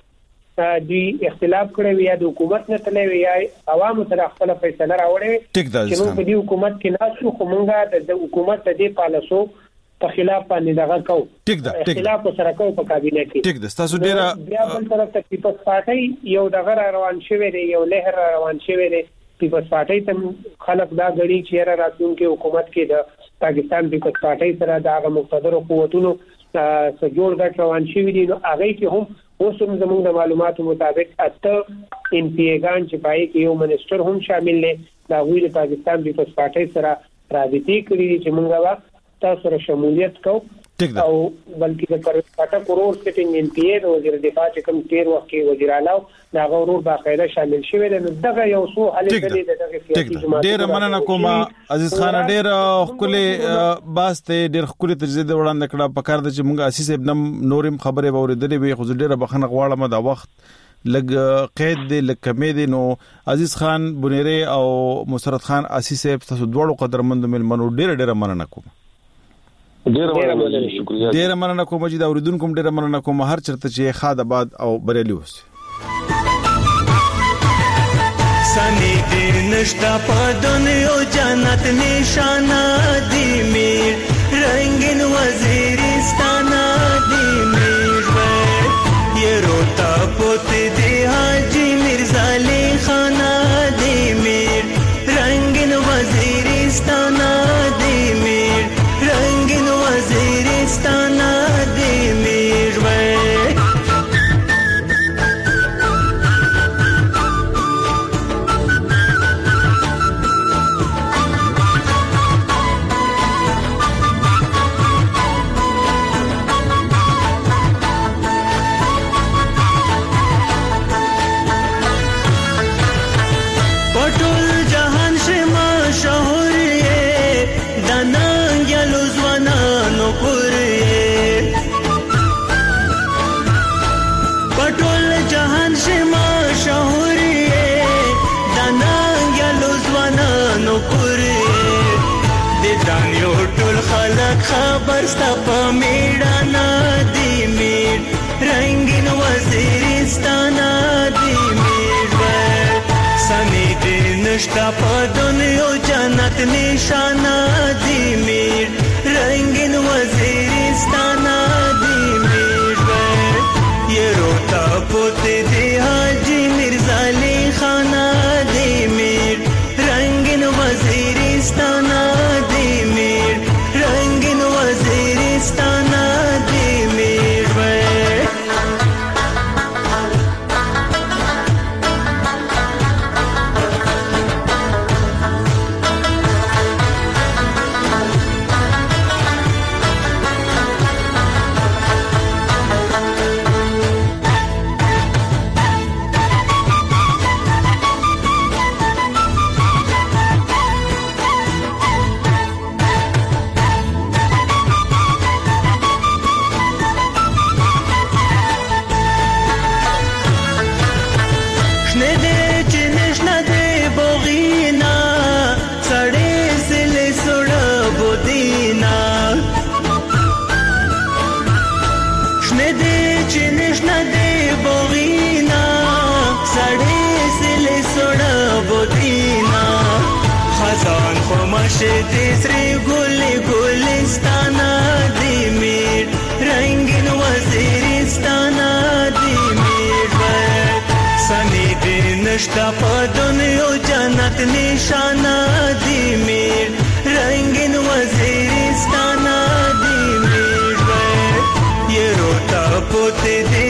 Speaker 15: پاوخ دی اختلاف کړی یا د حکومت نه تللی یا عوامو سره خپل فیصله راوړي چې موږ په دې حکومت کې ناسو خو موږ د حکومت د دې پالیسو په خلاف باندې دغه کو
Speaker 1: ټیک ده
Speaker 15: اختلاف سره کو په کابینه کې
Speaker 1: ټیک ده. تاسو ډیره
Speaker 15: بیا بل طرف ته پیپلز پارټي یو دغه روان شوی دی، یو لهر روان شوی دی. پیپلز پارټي ته خلک دا غړي چې را راتلونکي حکومت کې د پاکستان پیپلز پارټي سره د مقتدر قوتونو سره جوړ غټ روان شوی دی. نو هغه کې هم اوس هم زموږ د معلوماتو مطابق اته ان پی ایګان چې پای کې یو منسٹر هم شامل دي دا وی د پاکستان پیپلز پارټي سره رابطې کړې چې موږ وا تاسو سره شمولیت کو او بلکې د پټه کورور سټینګ ان پی ای د وزیر دفاع چې کوم تیر وخت کې وزیر اعلی دا غوړور باقاعده شامل شوی دی. دغه یو څو حل کړي دغه سیاسي جماعت
Speaker 1: ډیر مننه کوم عزیز خان، ډیر خپل باسته ډیر خپل تجزیه وړاندې کړه. په کار د چې موږ اساس ابن نورم خبره اوریدلې وي خو ډیر بخنه غواړم دا وخت لګ قید دی لګ کمې دی. نو عزیز خان بنيري او مسرت خان اساس تاسو دوړو قدرمند ملمنو ډیر ډیر مننه کوم.
Speaker 16: ډیر مننه شکریہ.
Speaker 1: ډیر مننه کوم چې دا اوریدونکو ډیر مننه کوم هر چرته چې خاد آباد او بریلی اوس.
Speaker 17: سنی دیر نشتا پا دنیا جنت نشانا دی میر رنگین وزیرستانا دی میر وید یہ روتا پوتی دی حاجی مرزا علی خانا دی میر رنگین وزیرستانا ورستا په میړانا دی میړ رنگین وزیرستانا دی میړ سنی دی نشتا په دنیا جنت نشانا دی میړ رنگین وزیرستانا دی میړ یہ روتا پوتے دی حاجی مرزا علی خانا دی میړ رنگین وزیرستانا دی میړ رنگین وزیرستانا دی میړ تیسری گلی گلستانا دی میړ رنگین وزیرستانا دی میړ سنی دی نشتا په دنیا جنت نشانا دی میړ رنگین وزیرستانا دی میړ یہ روتا پوتے دی